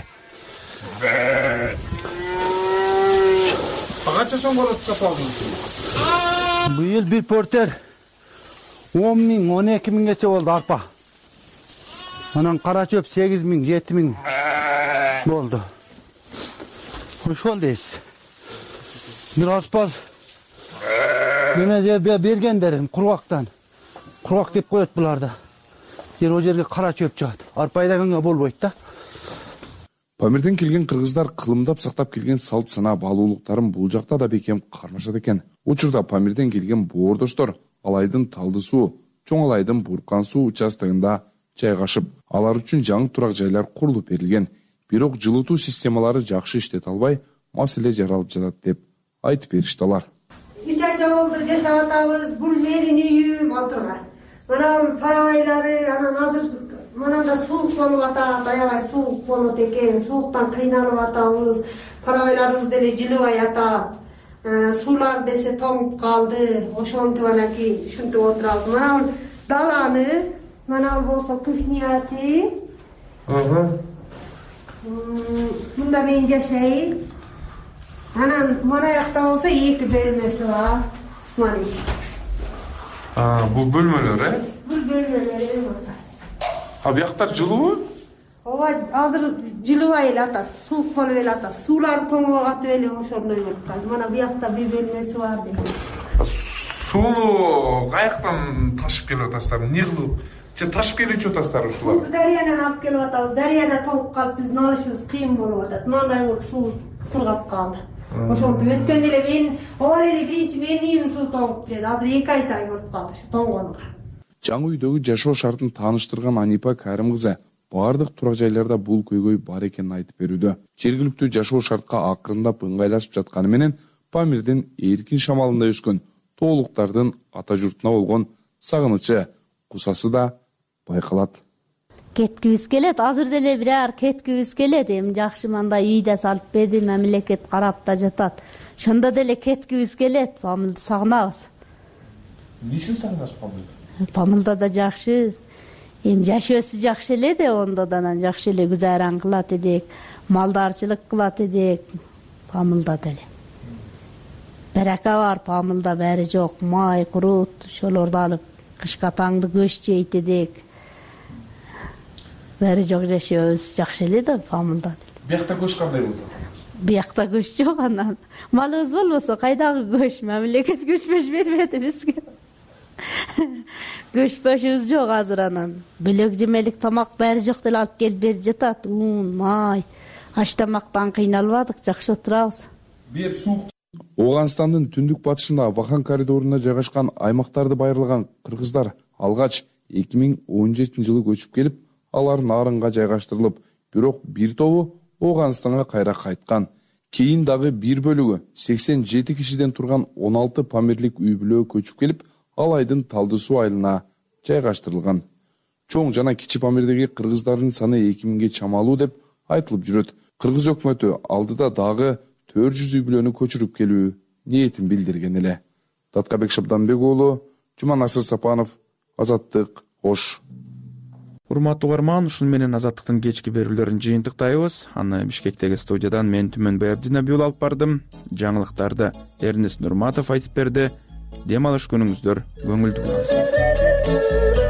Канча сом болот сатып алдыңыз? Быйыл бир портер он миң, он эки миңгече болду арпа. Анан кара чөп сегиз миң, жети миң болду. Ошол дейсиз. Бир аспаз неме бергендер кургактан. Кургак деп коет буларда. Жер о жерге кара чөп чыгат. Арпа айдагенге болбойт да. Памирден келген кыргыздар кылымдап сактап келген салт сана баалуулуктарын бул жакта да бекем кармашат экен. Учурда Памирден келген боордоштор Алайдын Талды суу, Чоң Алайдын Буркан суу участогунда жайгашып, алар үчүн жаңы турак жайлар курулуп берилген. Бирок жылытуу системалары жакшы иштете албай, маселе жаралып жатат деп айтып беришти алар. Үч айча болду жашап атабыз, бул менин үйүм отурган. Мына парабайлары анан азыр мынанда суук болуп атат, аябай суук болот экен, сууктан кыйналып атабыз. Парабайларыбыз деле жылыбай атат. Суулар десе тоңуп калды. Ошентип анакей ушинтип отурабыз. Мына даланы, мына болсо кухнясы. Ага. Мында мен жашайм. Анан мына жакта болсо эки бөлмөсү бар. Мына. А, бул бөлмөлөр, э? Бул бөлмөлөр мында. А бияктар жылуубу? Ооба, азыр жылыбай эле атат, суук болуп эле атат. Суулар тоңуп атып эле ошондой болуп калды. Мына буякта бир бөлмөсү бар дейт. Сууну каяктан ташып келип атасыздар? Эмне кылып? Же ташып келип атасыздар ушулар? Дарыядан алып келип атабыз. Дарыяда тоңуп калып биздин алышыбыз кыйын болуп атат. Мындай болуп суубуз кургап калды. Ошентип өткөндө эле мен ооба эле биринчи менин үйүм суу тоңуп келди. Азыр эки айдай болуп калды ошо тоңгонуга. Жаңы үйдөгү жашоо шартын тааныштырган Анипа Карим кызы бардык турак жайларда бул көйгөй бар экенин айтып берүүдө. Жергиликтүү жашоо шартка акырындап ыңгайлашып жатканы менен Памирдин эркин шамалында өскөн тоолуктардын ата журтуна болгон сагынычы, кусасы да байкалат. Кеткибиз келет, азыр деле бирар кеткибиз келет. Эми жакшы мындай үйдө салып берди, мамлекет карап да жатат. Ошондо деле кеткибиз келет, Памилды сагынабыз. Эмнесин сагынасыз Памилды? Памилда да жакшы. эми жашоосу жакшы эле да ондо да анан жакшы эле гүзаран кылат эдик, малдарчылык кылат эдик. Памылда деле барака бар, памылда баары жок, май, курут ошолорду алып кышка таңды көч жейт эдик. Баары жок, жашообуз жакшы эле да памылда. Биякта көч кандай болду? Биякта көч жок, анан малыбыз болбосо кайдагы көч, мамлекет көч беш бербеди бизге. Көч бешибиз жок азыр, анан бөлөк жемелик тамак баары жок деле алып келип берип жатат. Ун, май, аш тамактан кыйналбадык, жакшы отурабыз. Бир суук Ооганстандын түндүк батышында Вахан коридоруна жайгашкан аймактарды байырлаган кыргыздар алгач эки миң он жетинчи жылы көчүп келип, алар Нарынга жайгаштырылып, бирок бир тобу Ооганстанга кайра кайткан. Кийин дагы бир бөлүгү сексен жети кишиден турган он алты памирлик үй бүлө көчүп келип, Алайдын Талды суу айылына жайгаштырылган. Чоң жана кичи Памирдеги кыргыздардын саны эки миңге чамалуу деп айтылып жүрөт. Кыргыз өкмөтү алдыда дагы төрт жүз үй бүлөнү көчүрүп келүү ниетин билдирген эле. Таткабек Шабданбек уулу, Жуманасыр Сапанов, Азаттык, Ош. Урматтуу угарман, ушуну менен Азаттыктын кечки берүүлөрүн жыйынтыктайбыз. Аны Бишкектеги студиядан мен Түмөнбай Абдинабиул алып бардым. Жаңылыктарды Эрнест Нурматов айтып берди. Дем алыш күнүңүздөр көңүлдүү болсун.